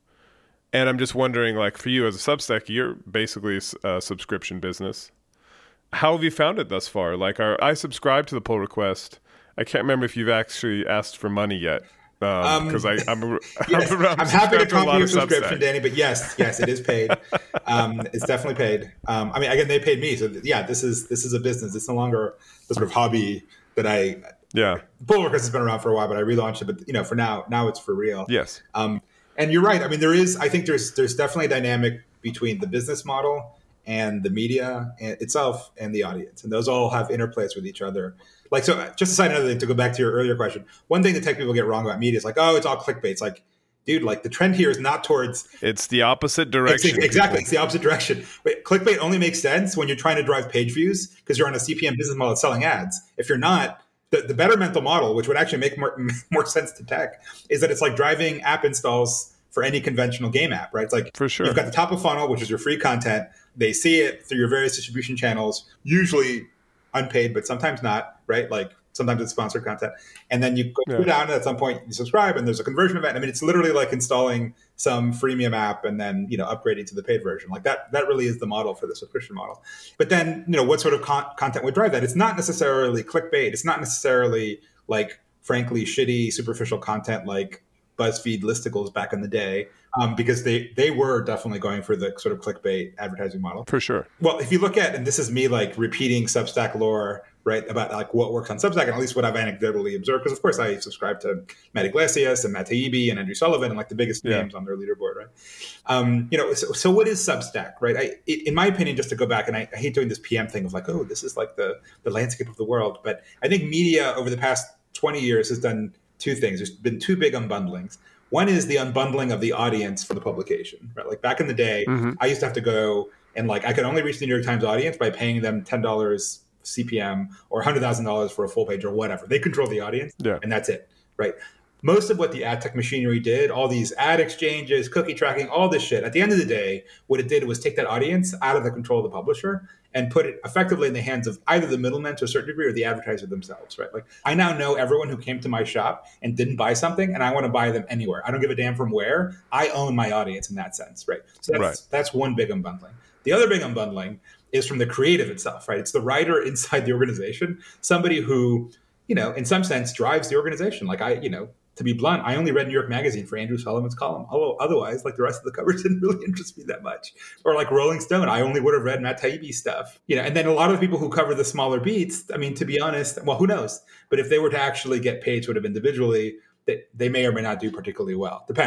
And I'm just wondering, like, for you as a Substack, you're basically a subscription business. How have you found it thus far? Like, are, I subscribe to the pull request. I can't remember if you've actually asked for money yet. Because um, I'm, I'm, yes, I'm, I'm, I'm happy to come to your subscription, Danny. But yes, yes, it is paid. um, it's definitely paid. Um, I mean, again, they paid me, so yeah, this is this is a business. It's no longer the sort of hobby that I. Yeah, pull request has been around for a while, but I relaunched it. But you know, for now, now it's for real. Yes. Um, and you're right. I mean, there is. I think there's there's definitely a dynamic between the business model and the media itself and the audience, and those all have interplays with each other. Like, so just to cite another thing, to go back to your earlier question, one thing that tech people get wrong about media is like, oh, it's all clickbait. It's like, dude, like the trend here is not towards. It's the opposite direction. It's, exactly. People. It's the opposite direction. Wait, clickbait only makes sense when you're trying to drive page views because you're on a C P M business model that's selling ads. If you're not, the, the better mental model, which would actually make more, more sense to tech, is that it's like driving app installs for any conventional game app, right? It's like, for sure, you've got the top of funnel, which is your free content. They see it through your various distribution channels, usually unpaid, but sometimes not, right? Like sometimes it's sponsored content. And then you go yeah. down and at some point you subscribe and there's a conversion event. I mean, it's literally like installing some freemium app and then, you know, upgrading to the paid version. Like that, that really is the model for the subscription model. But then, you know, what sort of con- content would drive that? It's not necessarily clickbait. It's not necessarily like, frankly, shitty, superficial content like BuzzFeed listicles back in the day, um, because they they were definitely going for the sort of clickbait advertising model. For sure. Well, if you look at, and this is me like repeating Substack lore, right, about like what works on Substack, and at least what I've anecdotally observed, because of course I subscribe to Matt Yglesias and Matt Taibbi and Andrew Sullivan and like the biggest yeah. names on their leaderboard, right? Um, you know, so, so what is Substack, right? I, it, in my opinion, just to go back, and I, I hate doing this P M thing of like, oh, this is like the the landscape of the world, but I think media over the past twenty years has done two things. There's been two big unbundlings. One is the unbundling of the audience for the publication, right? Like back in the day, mm-hmm. I used to have to go and like I could only reach the New York Times audience by paying them ten dollars C P M or one hundred thousand dollars for a full page or whatever. They control the audience, yeah. and that's it, right? Most of what the ad tech machinery did, all these ad exchanges, cookie tracking, all this shit, at the end of the day, what it did was take that audience out of the control of the publisher and put it effectively in the hands of either the middlemen to a certain degree or the advertiser themselves, right? Like I now know everyone who came to my shop and didn't buy something and I want to buy them anywhere. I don't give a damn from where. I own my audience in that sense, right? So that's, right. that's one big unbundling. The other big unbundling is from the creative itself, right? It's the writer inside the organization, somebody who, you know, in some sense drives the organization. Like I, you know, to be blunt, I only read New York Magazine for Andrew Sullivan's column. Although otherwise, like the rest of the covers didn't really interest me that much. Or like Rolling Stone, I only would have read Matt Taibbi's stuff. You know, and then a lot of the people who cover the smaller beats, I mean, to be honest, well, who knows? But if they were to actually get paid sort of individually, they, they may or may not do particularly well. Depends.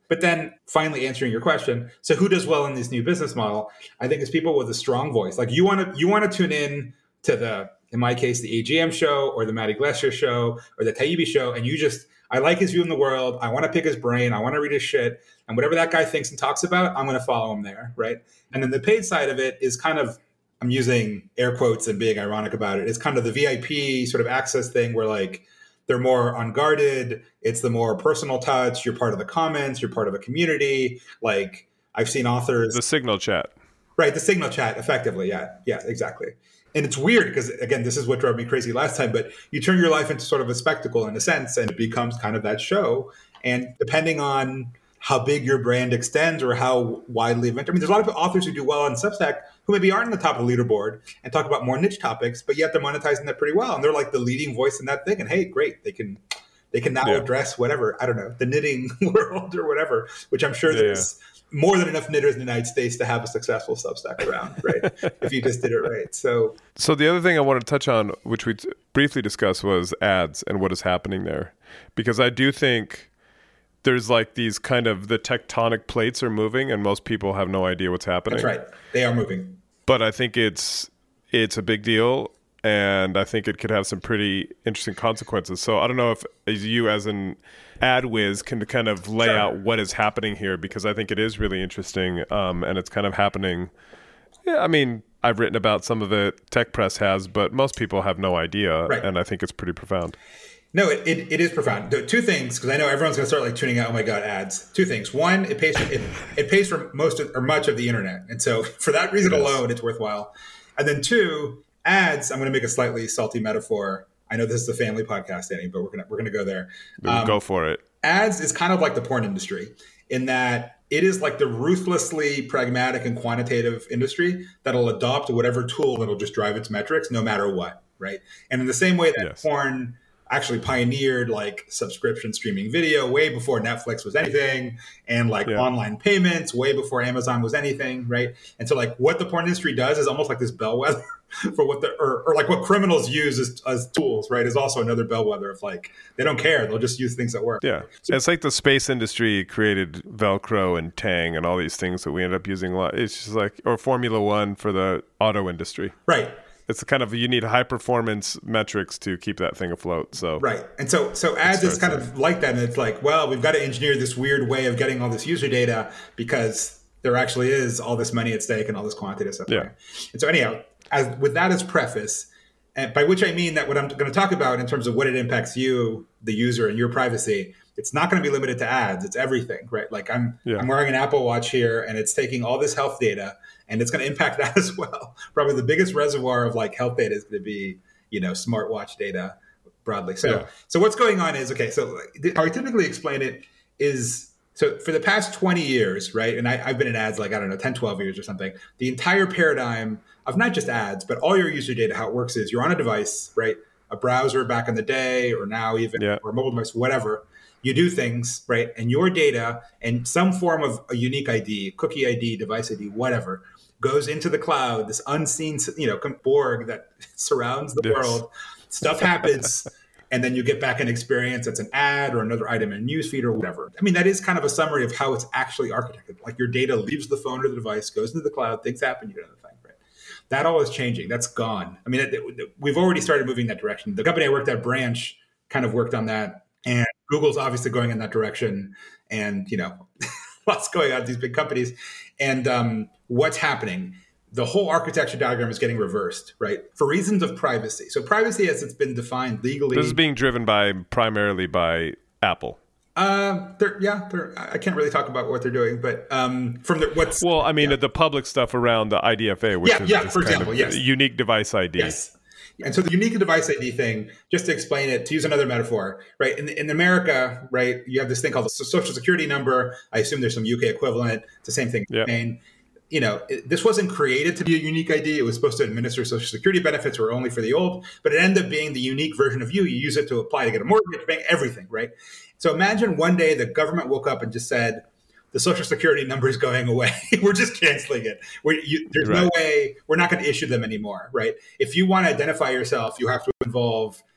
But then finally answering your question, so who does well in this new business model? I think it's people with a strong voice. Like you want to you want to tune in to the, in my case, the A G M show or the Maddie Glesser show or the Taibbi show, and you just, I like his view in the world. I want to pick his brain. I want to read his shit. And whatever that guy thinks and talks about, I'm going to follow him there, right? And then the paid side of it is kind of, I'm using air quotes and being ironic about it. It's kind of the V I P sort of access thing where like they're more unguarded. It's the more personal touch. You're part of the comments. You're part of a community. Like I've seen authors. The Signal chat. Right. The Signal chat, effectively. Yeah. Yeah, exactly. And it's weird because, again, this is what drove me crazy last time, but you turn your life into sort of a spectacle in a sense, and it becomes kind of that show. And depending on how big your brand extends or how widely, I mean, there's a lot of authors who do well on Substack who maybe aren't on the top of the leaderboard and talk about more niche topics, but yet they're monetizing that pretty well. And they're like the leading voice in that thing. And hey, great, they can they can now yeah. address whatever, I don't know, the knitting world or whatever, which I'm sure yeah. there's more than enough knitters in the United States to have a successful Substack around, right? If you just did it right. So, so the other thing I wanted to touch on, which we t- briefly discussed, was ads and what is happening there. Because I do think there's like these kind of, the tectonic plates are moving and most people have no idea what's happening. That's right. They are moving. But I think it's it's a big deal. And I think it could have some pretty interesting consequences. So I don't know if as you as an ad whiz can kind of lay sure. out what is happening here, because I think it is really interesting. Um, and it's kind of happening. Yeah, I mean, I've written about some of it, Tech Press has, but most people have no idea. Right. And I think it's pretty profound. No, it, it, it is profound. Two things, because I know everyone's going to start like tuning out, oh my God, ads. Two things. One, it pays it, it pays for most of, or much of the internet. And so for that reason yes. alone, it's worthwhile. And then two, ads, I'm going to make a slightly salty metaphor. I know this is a family podcast, Danny, but we're going to we're going to go there. Um, go for it. Ads is kind of like the porn industry in that it is like the ruthlessly pragmatic and quantitative industry that'll adopt whatever tool that'll just drive its metrics no matter what, right? And in the same way that yes. porn actually pioneered like subscription streaming video way before Netflix was anything, and like yeah. online payments way before Amazon was anything, right? And so like what the porn industry does is almost like this bellwether for what the, or, or like what criminals use as, as tools, right? Is also another bellwether of like, they don't care. They'll just use things that work. Yeah. So, it's like the space industry created Velcro and Tang and all these things that we end up using a lot. It's just like, or Formula One for the auto industry. Right. It's kind of, you need high performance metrics to keep that thing afloat. So right, and so so ads is kind of like that, and it's like, well, we've got to engineer this weird way of getting all this user data because there actually is all this money at stake and all this quantitative stuff. Yeah. Right? And so anyhow, as with that as preface, and by which I mean that what I'm going to talk about in terms of what it impacts you, the user, and your privacy, it's not going to be limited to ads. It's everything, right? Like I'm yeah. I'm wearing an Apple Watch here, and it's taking all this health data. And it's going to impact that as well. Probably the biggest reservoir of like health data is going to be, you know, smartwatch data broadly. So, yeah. so what's going on is, okay, so how I typically explain it is, so for the past twenty years, right? And I, I've been in ads like, I don't know, ten, twelve years or something. The entire paradigm of not just ads, but all your user data, how it works is you're on a device, right? A browser back in the day, or now even, yeah. or a mobile device, whatever. You do things, right? And your data and some form of a unique I D, cookie I D, device I D, whatever, goes into the cloud, this unseen, you know, Borg that surrounds the yes. world. Stuff happens, and then you get back an experience that's an ad or another item in a newsfeed or whatever. I mean, that is kind of a summary of how it's actually architected. Like your data leaves the phone or the device, goes into the cloud, things happen, you get another thing, right? That all is changing. That's gone. I mean, it, it, we've already started moving that direction. The company I worked at, Branch, kind of worked on that, and Google's obviously going in that direction, and, you know, lots going on at these big companies. And um, what's happening? The whole architecture diagram is getting reversed, right? For reasons of privacy. So privacy, as it's been defined legally, this is being driven by primarily by Apple. Uh, they're, yeah, they're, I can't really talk about what they're doing, but um, from the what's well, I mean, yeah. the public stuff around the I D F A, which yeah, is yeah, this for kind example, of yes. unique device I D. Yes. And so the unique device I D thing, just to explain it, to use another metaphor, right? In, in America, right, you have this thing called the Social Security number. I assume there's some U K equivalent. It's the same thing. Yeah. Spain. You know, it, this wasn't created to be a unique I D. It was supposed to administer Social Security benefits, were only for the old, but it ended up being the unique version of you. You use it to apply to get a mortgage, bank, everything, right? So imagine one day the government woke up and just said, the Social Security number is going away. We're just canceling it. We're, you, there's right. no way, we're not going to issue them anymore, right? If you want to identify yourself, you have to involve the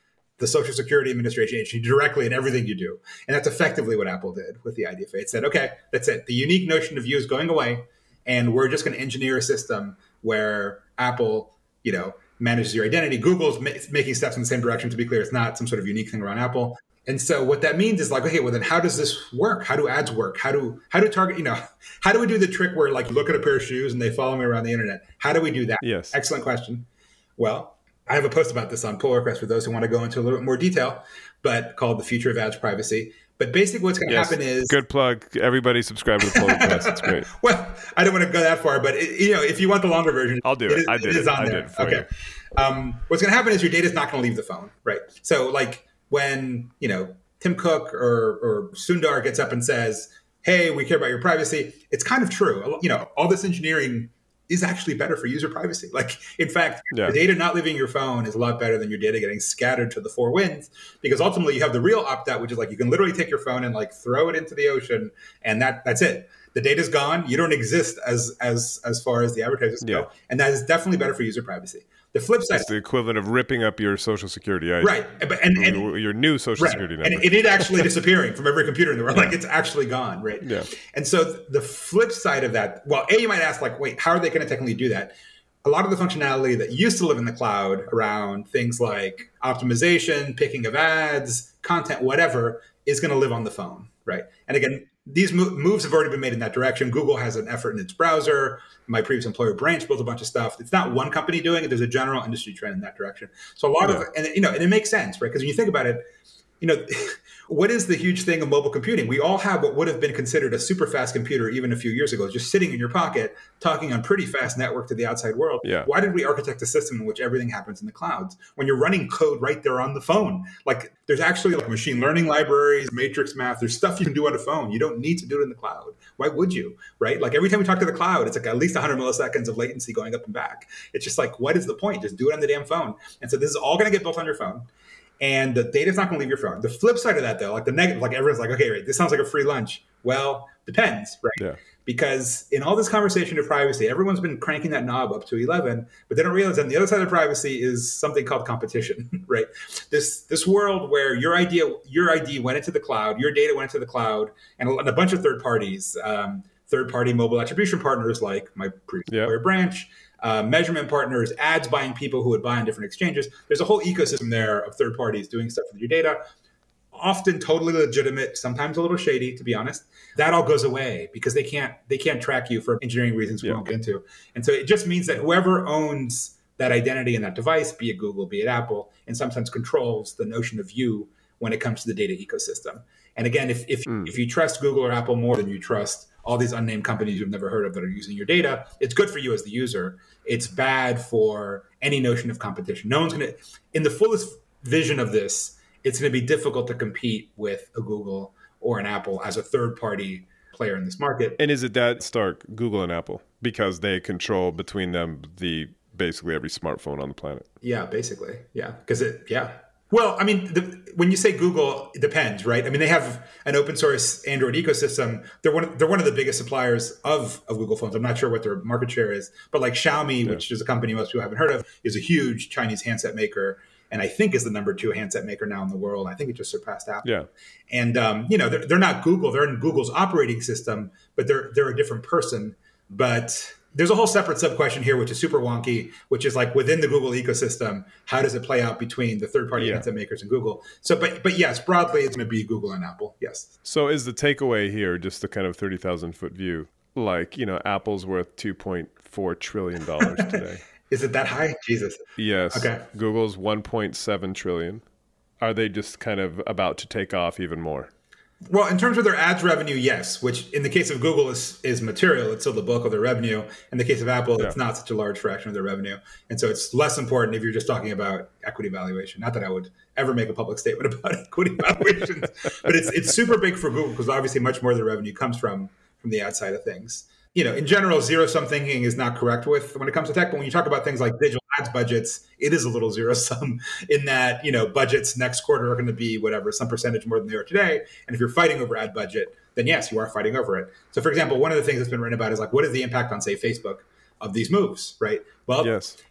the Social Security Administration agency directly in everything you do. And that's effectively what Apple did with the I D F A. It said, okay, that's it. The unique notion of you is going away, and we're just going to engineer a system where Apple, you know, manages your identity. Google's ma- making steps in the same direction. To be clear, it's not some sort of unique thing around Apple. And so what that means is like, okay, well then how does this work? How do ads work? How do how do target, you know, how do we do the trick where like you look at a pair of shoes and they follow me around the internet? How do we do that? Yes. Excellent question. Well, I have a post about this on Pull Request for those who want to go into a little bit more detail, but called The Future of Ads Privacy. But basically what's going to yes. happen is... Good plug. Everybody subscribe to the Pull Request. It's great. Well, I don't want to go that far, but it, you know, if you want the longer version... I'll do it. it is, I did it. is on I there. did for okay. Um, what's going to happen is your data is not going to leave the phone, right? So like when, you know, Tim Cook or, or Sundar gets up and says, hey, we care about your privacy, it's kind of true. You know, all this engineering is actually better for user privacy. Like, in fact, yeah. the data not leaving your phone is a lot better than your data getting scattered to the four winds, because ultimately you have the real opt-out, which is like you can literally take your phone and like throw it into the ocean, and that that's it. The data's gone. You don't exist as as as far as the advertisers yeah. go, and that is definitely better for user privacy. The flip side, it's the equivalent of ripping up your social security I D, right? And, and, and your new social right. security number, and it, it actually disappearing from every computer in the world. Like it's actually gone, right? Yeah. And so the flip side of that, well, a you might ask, like, wait, how are they going to technically do that? A lot of the functionality that used to live in the cloud around things like optimization, picking of ads, content, whatever, is going to live on the phone, right? And again, these moves have already been made in that direction. Google has an effort in its browser. My previous employer, Branch, built a bunch of stuff. It's not one company doing it. There's a general industry trend in that direction. So a lot yeah. of, and you know, and it makes sense, right? Because when you think about it, you know, what is the huge thing of mobile computing? We all have what would have been considered a super fast computer even a few years ago, just sitting in your pocket, talking on pretty fast network to the outside world. Yeah. Why did we architect a system in which everything happens in the clouds when you're running code right there on the phone? Like there's actually like machine learning libraries, matrix math, there's stuff you can do on a phone. You don't need to do it in the cloud. Why would you, right? Like every time we talk to the cloud, it's like at least one hundred milliseconds of latency going up and back. It's just like, what is the point? Just do it on the damn phone. And so this is all going to get built on your phone. And the data's not going to leave your phone. The flip side of that, though, like the negative, like everyone's like, okay, right, this sounds like a free lunch. Well, depends, right? Yeah. Because in all this conversation of privacy, everyone's been cranking that knob up to eleven, but they don't realize that on the other side of privacy is something called competition, right? This this world where your idea, your I D went into the cloud, your data went into the cloud, and a, and a bunch of third parties, um, third-party mobile attribution partners like my previous yep. employer, Branch, Uh, measurement partners, ads buying people who would buy on different exchanges. There's a whole ecosystem there of third parties doing stuff with your data, often totally legitimate, sometimes a little shady, to be honest. That all goes away because they can't they can't track you for engineering reasons we yeah. won't get into. And so it just means that whoever owns that identity and that device, be it Google, be it Apple, in some sense controls the notion of you when it comes to the data ecosystem. And again, if if, mm. if you trust Google or Apple more than you trust all these unnamed companies you've never heard of that are using your data, it's good for you as the user. It's bad for any notion of competition. No one's going to, in the fullest vision of this, it's going to be difficult to compete with a Google or an Apple as a third-party player in this market. And is it that stark, Google and Apple, because they control between them the basically every smartphone on the planet? Yeah, basically. Yeah, because it, yeah. Well, I mean, the, when you say Google, it depends, right? I mean, they have an open source Android ecosystem. They're one of, they're one of the biggest suppliers of, of Google phones. I'm not sure what their market share is, but like Xiaomi, yeah. which is a company most people haven't heard of, is a huge Chinese handset maker, and I think is the number two handset maker now in the world. I think it just surpassed Apple. Yeah. And um, you know, they're, they're not Google. They're in Google's operating system, but they're they're a different person. But there's a whole separate sub-question here, which is super wonky, which is like within the Google ecosystem, how does it play out between the third-party yeah. handset makers and Google? So, but but yes, broadly, it's going to be Google and Apple, yes. So is the takeaway here, just the kind of thirty thousand foot view, like, you know, Apple's worth two point four trillion dollars today? Is it that high? Jesus. Yes. Okay. Google's one point seven trillion dollars. Are they just kind of about to take off even more? Well, in terms of their ads revenue, yes, which in the case of Google is, is material. It's still the bulk of their revenue. In the case of Apple, yeah. it's not such a large fraction of their revenue. And so it's less important if you're just talking about equity valuation. Not that I would ever make a public statement about equity valuations, but it's it's super big for Google because obviously much more of the revenue comes from, from the ad side of things. You know, in general, zero-sum thinking is not correct with when it comes to tech. But when you talk about things like digital ads budgets, it is a little zero-sum in that, you know, budgets next quarter are going to be whatever, some percentage more than they are today. And if you're fighting over ad budget, then yes, you are fighting over it. So, for example, one of the things that's been written about is like, what is the impact on, say, Facebook of these moves, right? Well, yes.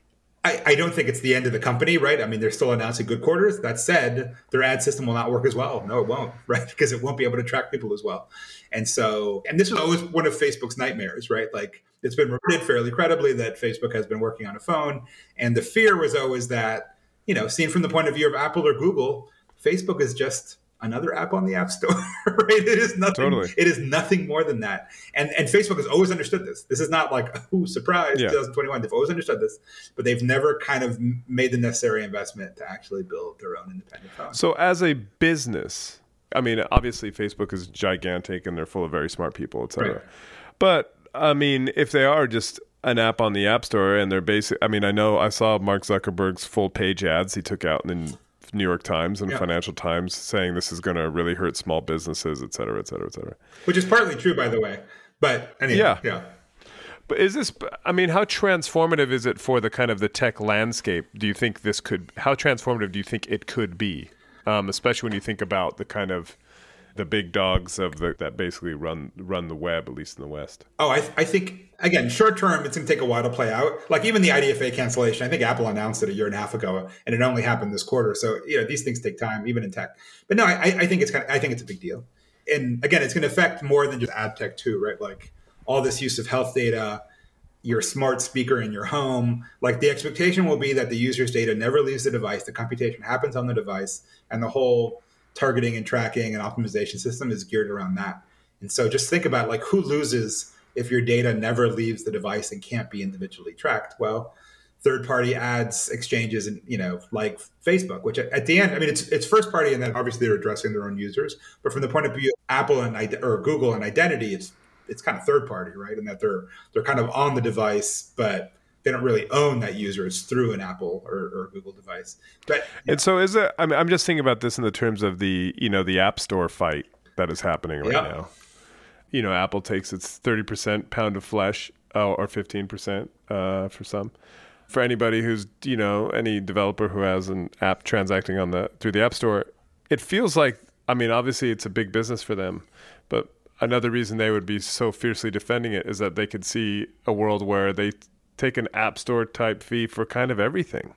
I, I don't think it's the end of the company, right? I mean, they're still announcing good quarters. That said, their ad system will not work as well. No, it won't, right? Because it won't be able to track people as well. And so, and this was always one of Facebook's nightmares, right? Like, it's been reported fairly credibly that Facebook has been working on a phone. And the fear was always that, you know, seen from the point of view of Apple or Google, Facebook is just another app on the App Store, right? It is nothing. Totally. It is nothing more than that. And and Facebook has always understood this. This is not like, oh, surprise, yeah. twenty twenty-one. They've always understood this, but they've never kind of made the necessary investment to actually build their own independent phone. So as a business, I mean, obviously Facebook is gigantic and they're full of very smart people, et cetera. Right. But I mean, if they are just an app on the App Store and they're basic, I mean, I know I saw Mark Zuckerberg's full page ads he took out in New York Times and yeah. Financial Times saying this is going to really hurt small businesses, et cetera, et cetera, et cetera. Which is partly true, by the way. But anyway, yeah. yeah. But is this, I mean, how transformative is it for the kind of the tech landscape? Do you think this could, how transformative do you think it could be? Um, especially when you think about the kind of the big dogs of the that basically run run the web, at least in the West. Oh, I, I think, again, short term, it's going to take a while to play out. Like even the I D F A cancellation, I think Apple announced it a year and a half ago, and it only happened this quarter. So, you know, these things take time, even in tech. But no, I, I think it's kind of, I think it's a big deal. And again, it's going to affect more than just ad tech too, right? Like all this use of health data, your smart speaker in your home. Like the expectation will be that the user's data never leaves the device. The computation happens on the device, and the whole targeting and tracking and optimization system is geared around that. And so just think about like who loses if your data never leaves the device and can't be individually tracked. Well, third-party ads exchanges, and you know, like Facebook, which at the end, I mean, it's it's first-party, and then obviously they're addressing their own users. But from the point of view of Apple and or Google and identity, it's it's kind of third-party, right? And that they're they're kind of on the device, but they don't really own that user. It's through an Apple or, or Google device. But and so is it? I mean, I'm just thinking about this in the terms of the you know the App Store fight that is happening right yep. now. You know, Apple takes its thirty percent pound of flesh, uh, or fifteen percent uh, for some. For anybody who's, you know, any developer who has an app transacting on the through the App Store, it feels like, I mean, obviously it's a big business for them, but another reason they would be so fiercely defending it is that they could see a world where they take an App Store type fee for kind of everything.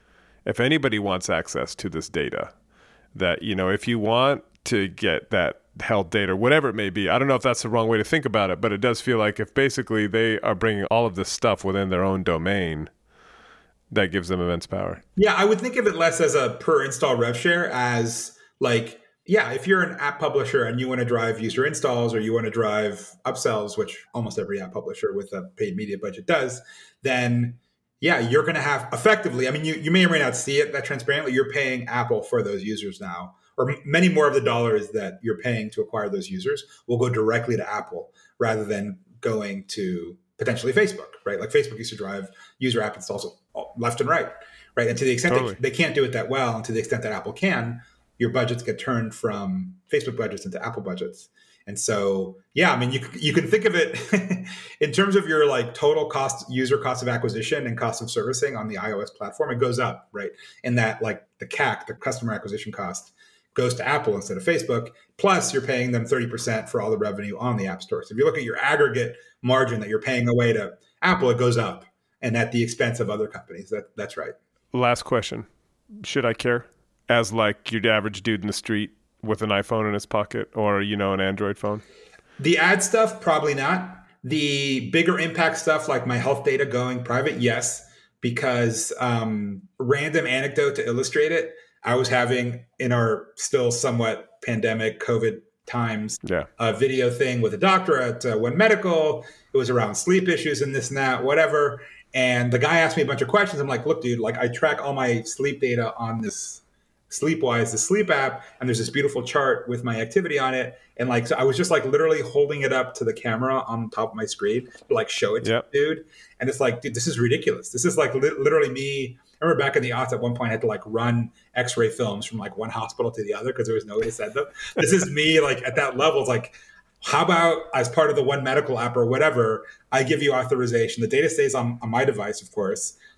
If anybody wants access to this data, that, you know, if you want to get that health data, whatever it may be, I don't know if that's the wrong way to think about it, but it does feel like if basically they are bringing all of this stuff within their own domain, that gives them immense power. Yeah, I would think of it less as a per install rev share as like, yeah, if you're an app publisher and you want to drive user installs or you want to drive upsells, which almost every app publisher with a paid media budget does, then yeah, you're going to have effectively, I mean, you, you may or may not see it that transparently, you're paying Apple for those users now, or many more of the dollars that you're paying to acquire those users will go directly to Apple rather than going to potentially Facebook, right? Like Facebook used to drive user app installs left and right, right? And to the extent totally. that they can't do it that well, and to the extent that Apple can, your budgets get turned from Facebook budgets into Apple budgets. And so, yeah, I mean, you you can think of it in terms of your like total cost, user cost of acquisition and cost of servicing on the iOS platform, it goes up, right? In that like the C A C, the customer acquisition cost, goes to Apple instead of Facebook. Plus, you're paying them thirty percent for all the revenue on the App Store. So if you look at your aggregate margin that you're paying away to Apple, it goes up, and at the expense of other companies. That that's right. Last question: should I care? As like your average dude in the street with an iPhone in his pocket, or you know, an Android phone? The ad stuff, probably not. The bigger impact stuff, like my health data going private, yes. Because um, random anecdote to illustrate it, I was having in our still somewhat pandemic COVID times yeah. a video thing with a doctor at uh, One Medical. It was around sleep issues and this and that, whatever. And the guy asked me a bunch of questions. I'm like, look, dude, like I track all my sleep data on this Sleepwise, the sleep app, and there's this beautiful chart with my activity on it. And like, so I was just like literally holding it up to the camera on top of my screen to like show it to yep. the dude. And it's like, dude, this is ridiculous. This is like li- literally me. I remember back in the aughts at one point I had to like run x-ray films from like one hospital to the other because there was no way to send them. This is me like at that level. It's like, how about as part of the One Medical app or whatever, I give you authorization. The data stays on, on my device, of course.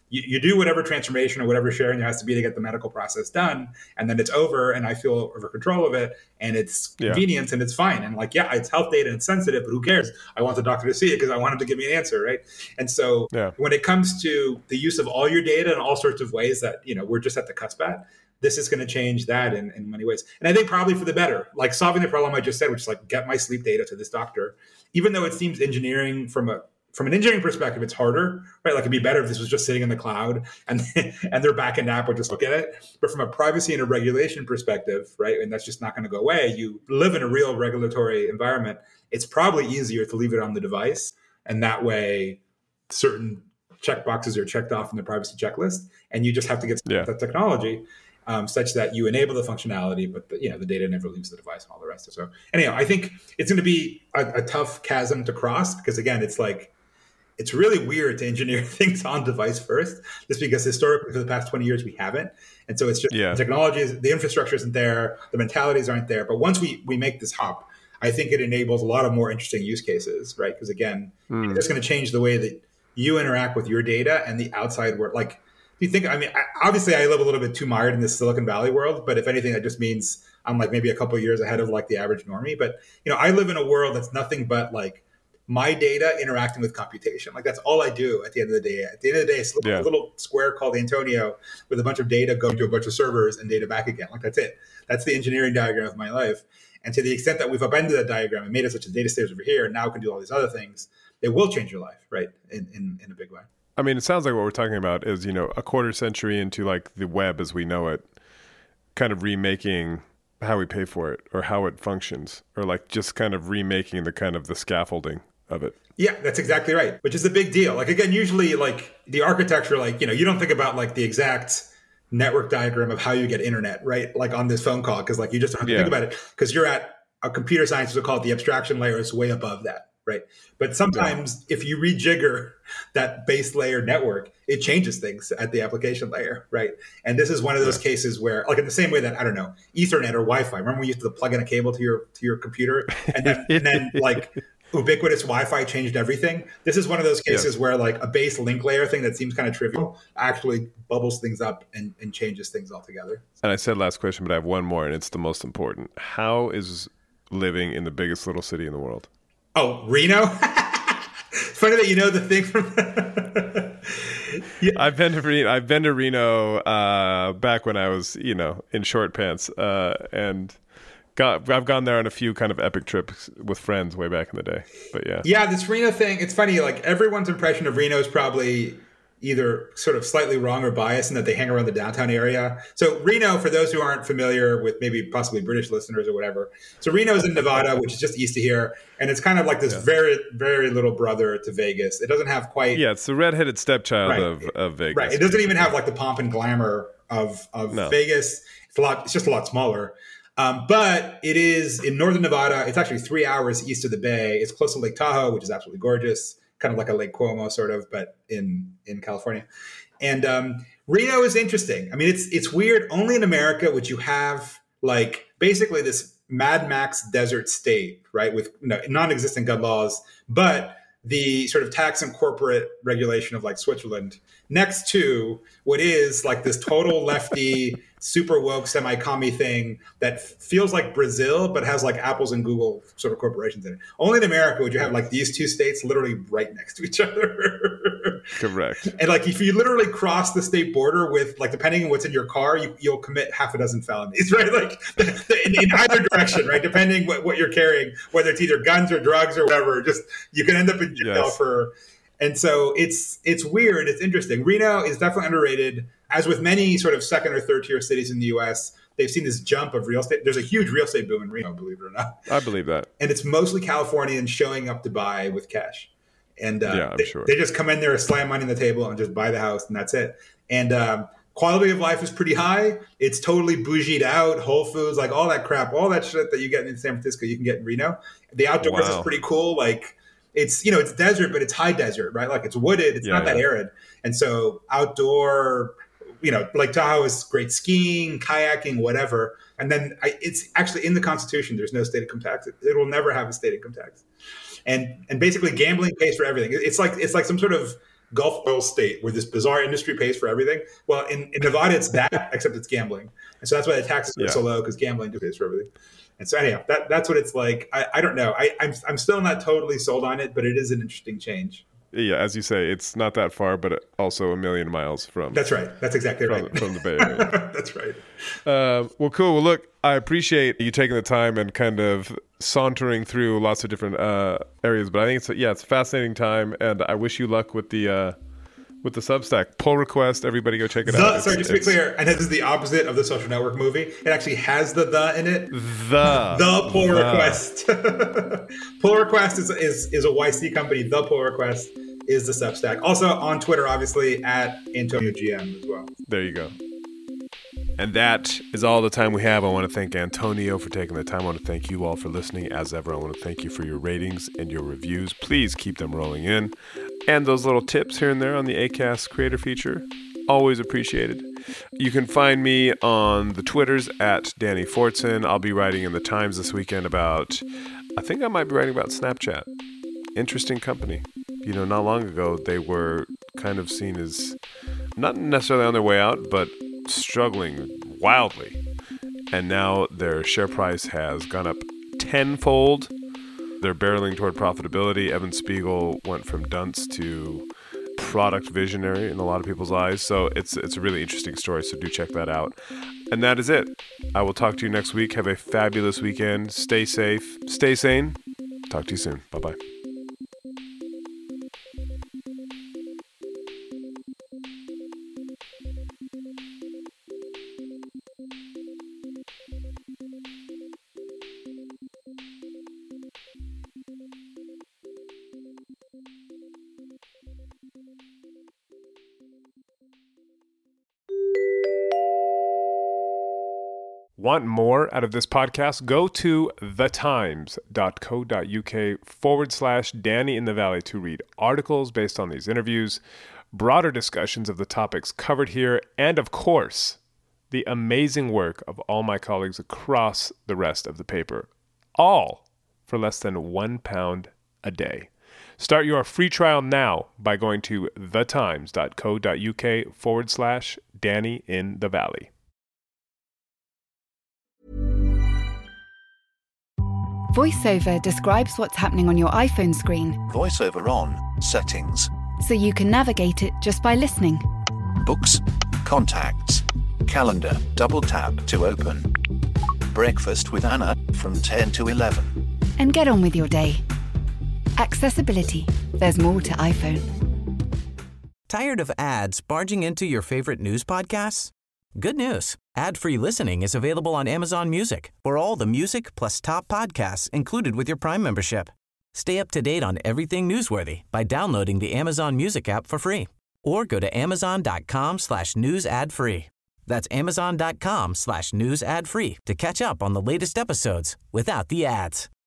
you, you do whatever transformation or whatever sharing there has to be to get the medical process done, and then it's over, and I feel over control of it, and it's Yeah. convenience, and it's fine. And like, yeah, it's health data and it's sensitive, but who cares? I want the doctor to see it because I want him to give me an answer, right? And so Yeah. when it comes to the use of all your data in all sorts of ways that, you know, we're just at the cusp at, this is going to change that in, in many ways. And I think probably for the better, like solving the problem I just said, which is like get my sleep data to this doctor, even though it seems engineering from a from an engineering perspective, it's harder, right? Like it'd be better if this was just sitting in the cloud and and their backend app would just look at it. But from a privacy and a regulation perspective, right, and that's just not going to go away. You live in a real regulatory environment. It's probably easier to leave it on the device, and that way, certain checkboxes are checked off in the privacy checklist, and you just have to get Yeah. that technology um, such that you enable the functionality, but the, you know the data never leaves the device and all the rest of it. So anyhow, I think it's going to be a, a tough chasm to cross because again, it's like it's really weird to engineer things on device first, just because historically for the past twenty years we haven't, and so it's just Yeah. the technology, is, the infrastructure isn't there, the mentalities aren't there. But once we we make this hop, I think it enables a lot of more interesting use cases, right? Because again, Mm. it's going to change the way that you interact with your data and the outside world. Like, do you think? I mean, I, obviously, I live a little bit too mired in this Silicon Valley world, but if anything, that just means I'm like maybe a couple of years ahead of like the average normie. But you know, I live in a world that's nothing but like my data interacting with computation. Like that's all I do at the end of the day. At the end of the day, it's a little, Yeah. little square called Antonio with a bunch of data going to a bunch of servers and data back again. Like that's it. That's the engineering diagram of my life. And to the extent that we've upended that diagram and made it such a data stairs over here, and now can do all these other things, it will change your life, right? In, in, in a big way. I mean, it sounds like what we're talking about is, you know, a quarter century into like the web as we know it, kind of remaking how we pay for it or how it functions, or like just kind of remaking the kind of the scaffolding of it. Yeah, that's exactly right, which is a big deal. Like, again, usually like the architecture, like, you know, you don't think about like the exact network diagram of how you get internet, right? Like on this phone call, because like you just don't have to Yeah. think about it because you're at a computer science, we'll call it the abstraction layer, is way above that. Right. But sometimes if you rejigger that base layer network, it changes things at the application layer. Right. And this is one of those Yeah. cases where, like in the same way that, I don't know, Ethernet or Wi-Fi, remember when you used to plug in a cable to your to your computer and then, and then like ubiquitous Wi-Fi changed everything. This is one of those cases Yeah. where like a base link layer thing that seems kind of trivial actually bubbles things up and, and changes things altogether. And I said last question, but I have one more, and it's the most important. How is living in the biggest little city in the world? Oh, Reno? Funny that you know the thing from. Yeah. I've been to Reno. I've been to Reno uh, back when I was, you know, in short pants, uh, and got, I've gone there on a few kind of epic trips with friends way back in the day. But yeah, Yeah, this Reno thing, it's funny, like everyone's impression of Reno is probably either sort of slightly wrong or biased in that they hang around the downtown area. So Reno, for those who aren't familiar with maybe possibly British listeners or whatever, so Reno is in Nevada, which is just east of here. And it's kind of like this Yeah. very, very little brother to Vegas. It doesn't have quite... yeah, it's the redheaded stepchild Right. of, of Vegas. Right. It doesn't even have like the pomp and glamour of, of No. Vegas. It's a lot, it's just a lot smaller. Um, but it is in northern Nevada. It's actually three hours east of the Bay. It's close to Lake Tahoe, which is absolutely gorgeous. Kind of like a Lake Como sort of, but in, in California. And um, Reno is interesting. I mean, it's it's weird. Only in America would you have like basically this Mad Max desert state, right? With you know, non-existent gun laws, but the sort of tax and corporate regulation of like Switzerland next to what is like this total lefty, super woke, semi-commie thing that f- feels like Brazil, but has like Apple's and Google sort of corporations in it. Only in America would you have like these two states literally right next to each other. Correct. And like if you literally cross the state border with like depending on what's in your car, you, you'll commit half a dozen felonies, right? Like in, in either direction, right? Depending what, what you're carrying, whether it's either guns or drugs or whatever, just you can end up in jail Yes. for. And so it's it's weird. It's interesting. Reno is definitely underrated. As with many sort of second or third tier cities in the U S, they've seen this jump of real estate. There's a huge real estate boom in Reno, believe it or not. I believe that. And it's mostly Californians showing up to buy with cash. And uh, Yeah, I'm they, sure. they just come in there, slam money on the table, and just buy the house, and that's it. And um, quality of life is pretty high. It's totally bougied out, Whole Foods, like all that crap, all that shit that you get in San Francisco, you can get in Reno. The outdoors Wow. is pretty cool. Like it's, you know, it's desert, but it's high desert, right? Like it's wooded. It's Yeah, not that yeah. arid. And so outdoor, you know, Lake Tahoe is great skiing, kayaking, whatever. And then I, it's actually in the Constitution. There's no state income tax. It, it will never have a state income tax. And and basically gambling pays for everything. It's like it's like some sort of Gulf oil state where this bizarre industry pays for everything. Well, in, in Nevada, it's that, except it's gambling. And so that's why the taxes are yeah. so low, because gambling pays for everything. And so anyhow, that, that's what it's like. I, I don't know. I, I'm, I'm still not totally sold on it, but it is an interesting change. Yeah, as you say, it's not that far, but also a million miles from. That's right. That's exactly from, right. From the Bay Area. That's right. Uh, well, cool. Well, look, I appreciate you taking the time and kind of sauntering through lots of different uh, areas. But I think it's yeah, it's a fascinating time, and I wish you luck with the uh, with the Substack. Pull request. Everybody go check it the, out. Sorry, just to be clear, and this is the opposite of the Social Network movie. It actually has the the in it. The the pull the. request. Pull request is, is is a Y C company. The pull request is the Substack. Also on Twitter, obviously, at Antonio G M as well. There you go. And that is all the time we have. I want to thank Antonio for taking the time. I want to thank you all for listening. As ever, I want to thank you for your ratings and your reviews. Please keep them rolling in. And those little tips here and there on the Acast creator feature, always appreciated. You can find me on the Twitters at Danny Fortson. I'll be writing in the Times this weekend about, I think I might be writing about Snapchat. Interesting company. You know, not long ago, they were kind of seen as not necessarily on their way out, but struggling wildly. And now their share price has gone up tenfold. They're barreling toward profitability. Evan Spiegel went from dunce to product visionary in a lot of people's eyes. So it's it's a really interesting story. So do check that out. And that is it. I will talk to you next week. Have a fabulous weekend. Stay safe. Stay sane. Talk to you soon. Bye-bye. Want more out of this podcast? Go to thetimes.co.uk forward slash Danny in the Valley to read articles based on these interviews, broader discussions of the topics covered here, and of course, the amazing work of all my colleagues across the rest of the paper, all for less than one pound a day. Start your free trial now by going to thetimes.co.uk forward slash Danny in the Valley. VoiceOver describes what's happening on your iPhone screen. VoiceOver on, settings. So you can navigate it just by listening. Books, contacts, calendar, double tap to open. Breakfast with Anna from ten to eleven. And get on with your day. Accessibility. There's more to iPhone. Tired of ads barging into your favorite news podcasts? Good news. Ad-free listening is available on Amazon Music for all the music plus top podcasts included with your Prime membership. Stay up to date on everything newsworthy by downloading the Amazon Music app for free or go to amazon.com slash news ad free. That's amazon.com slash news ad free to catch up on the latest episodes without the ads.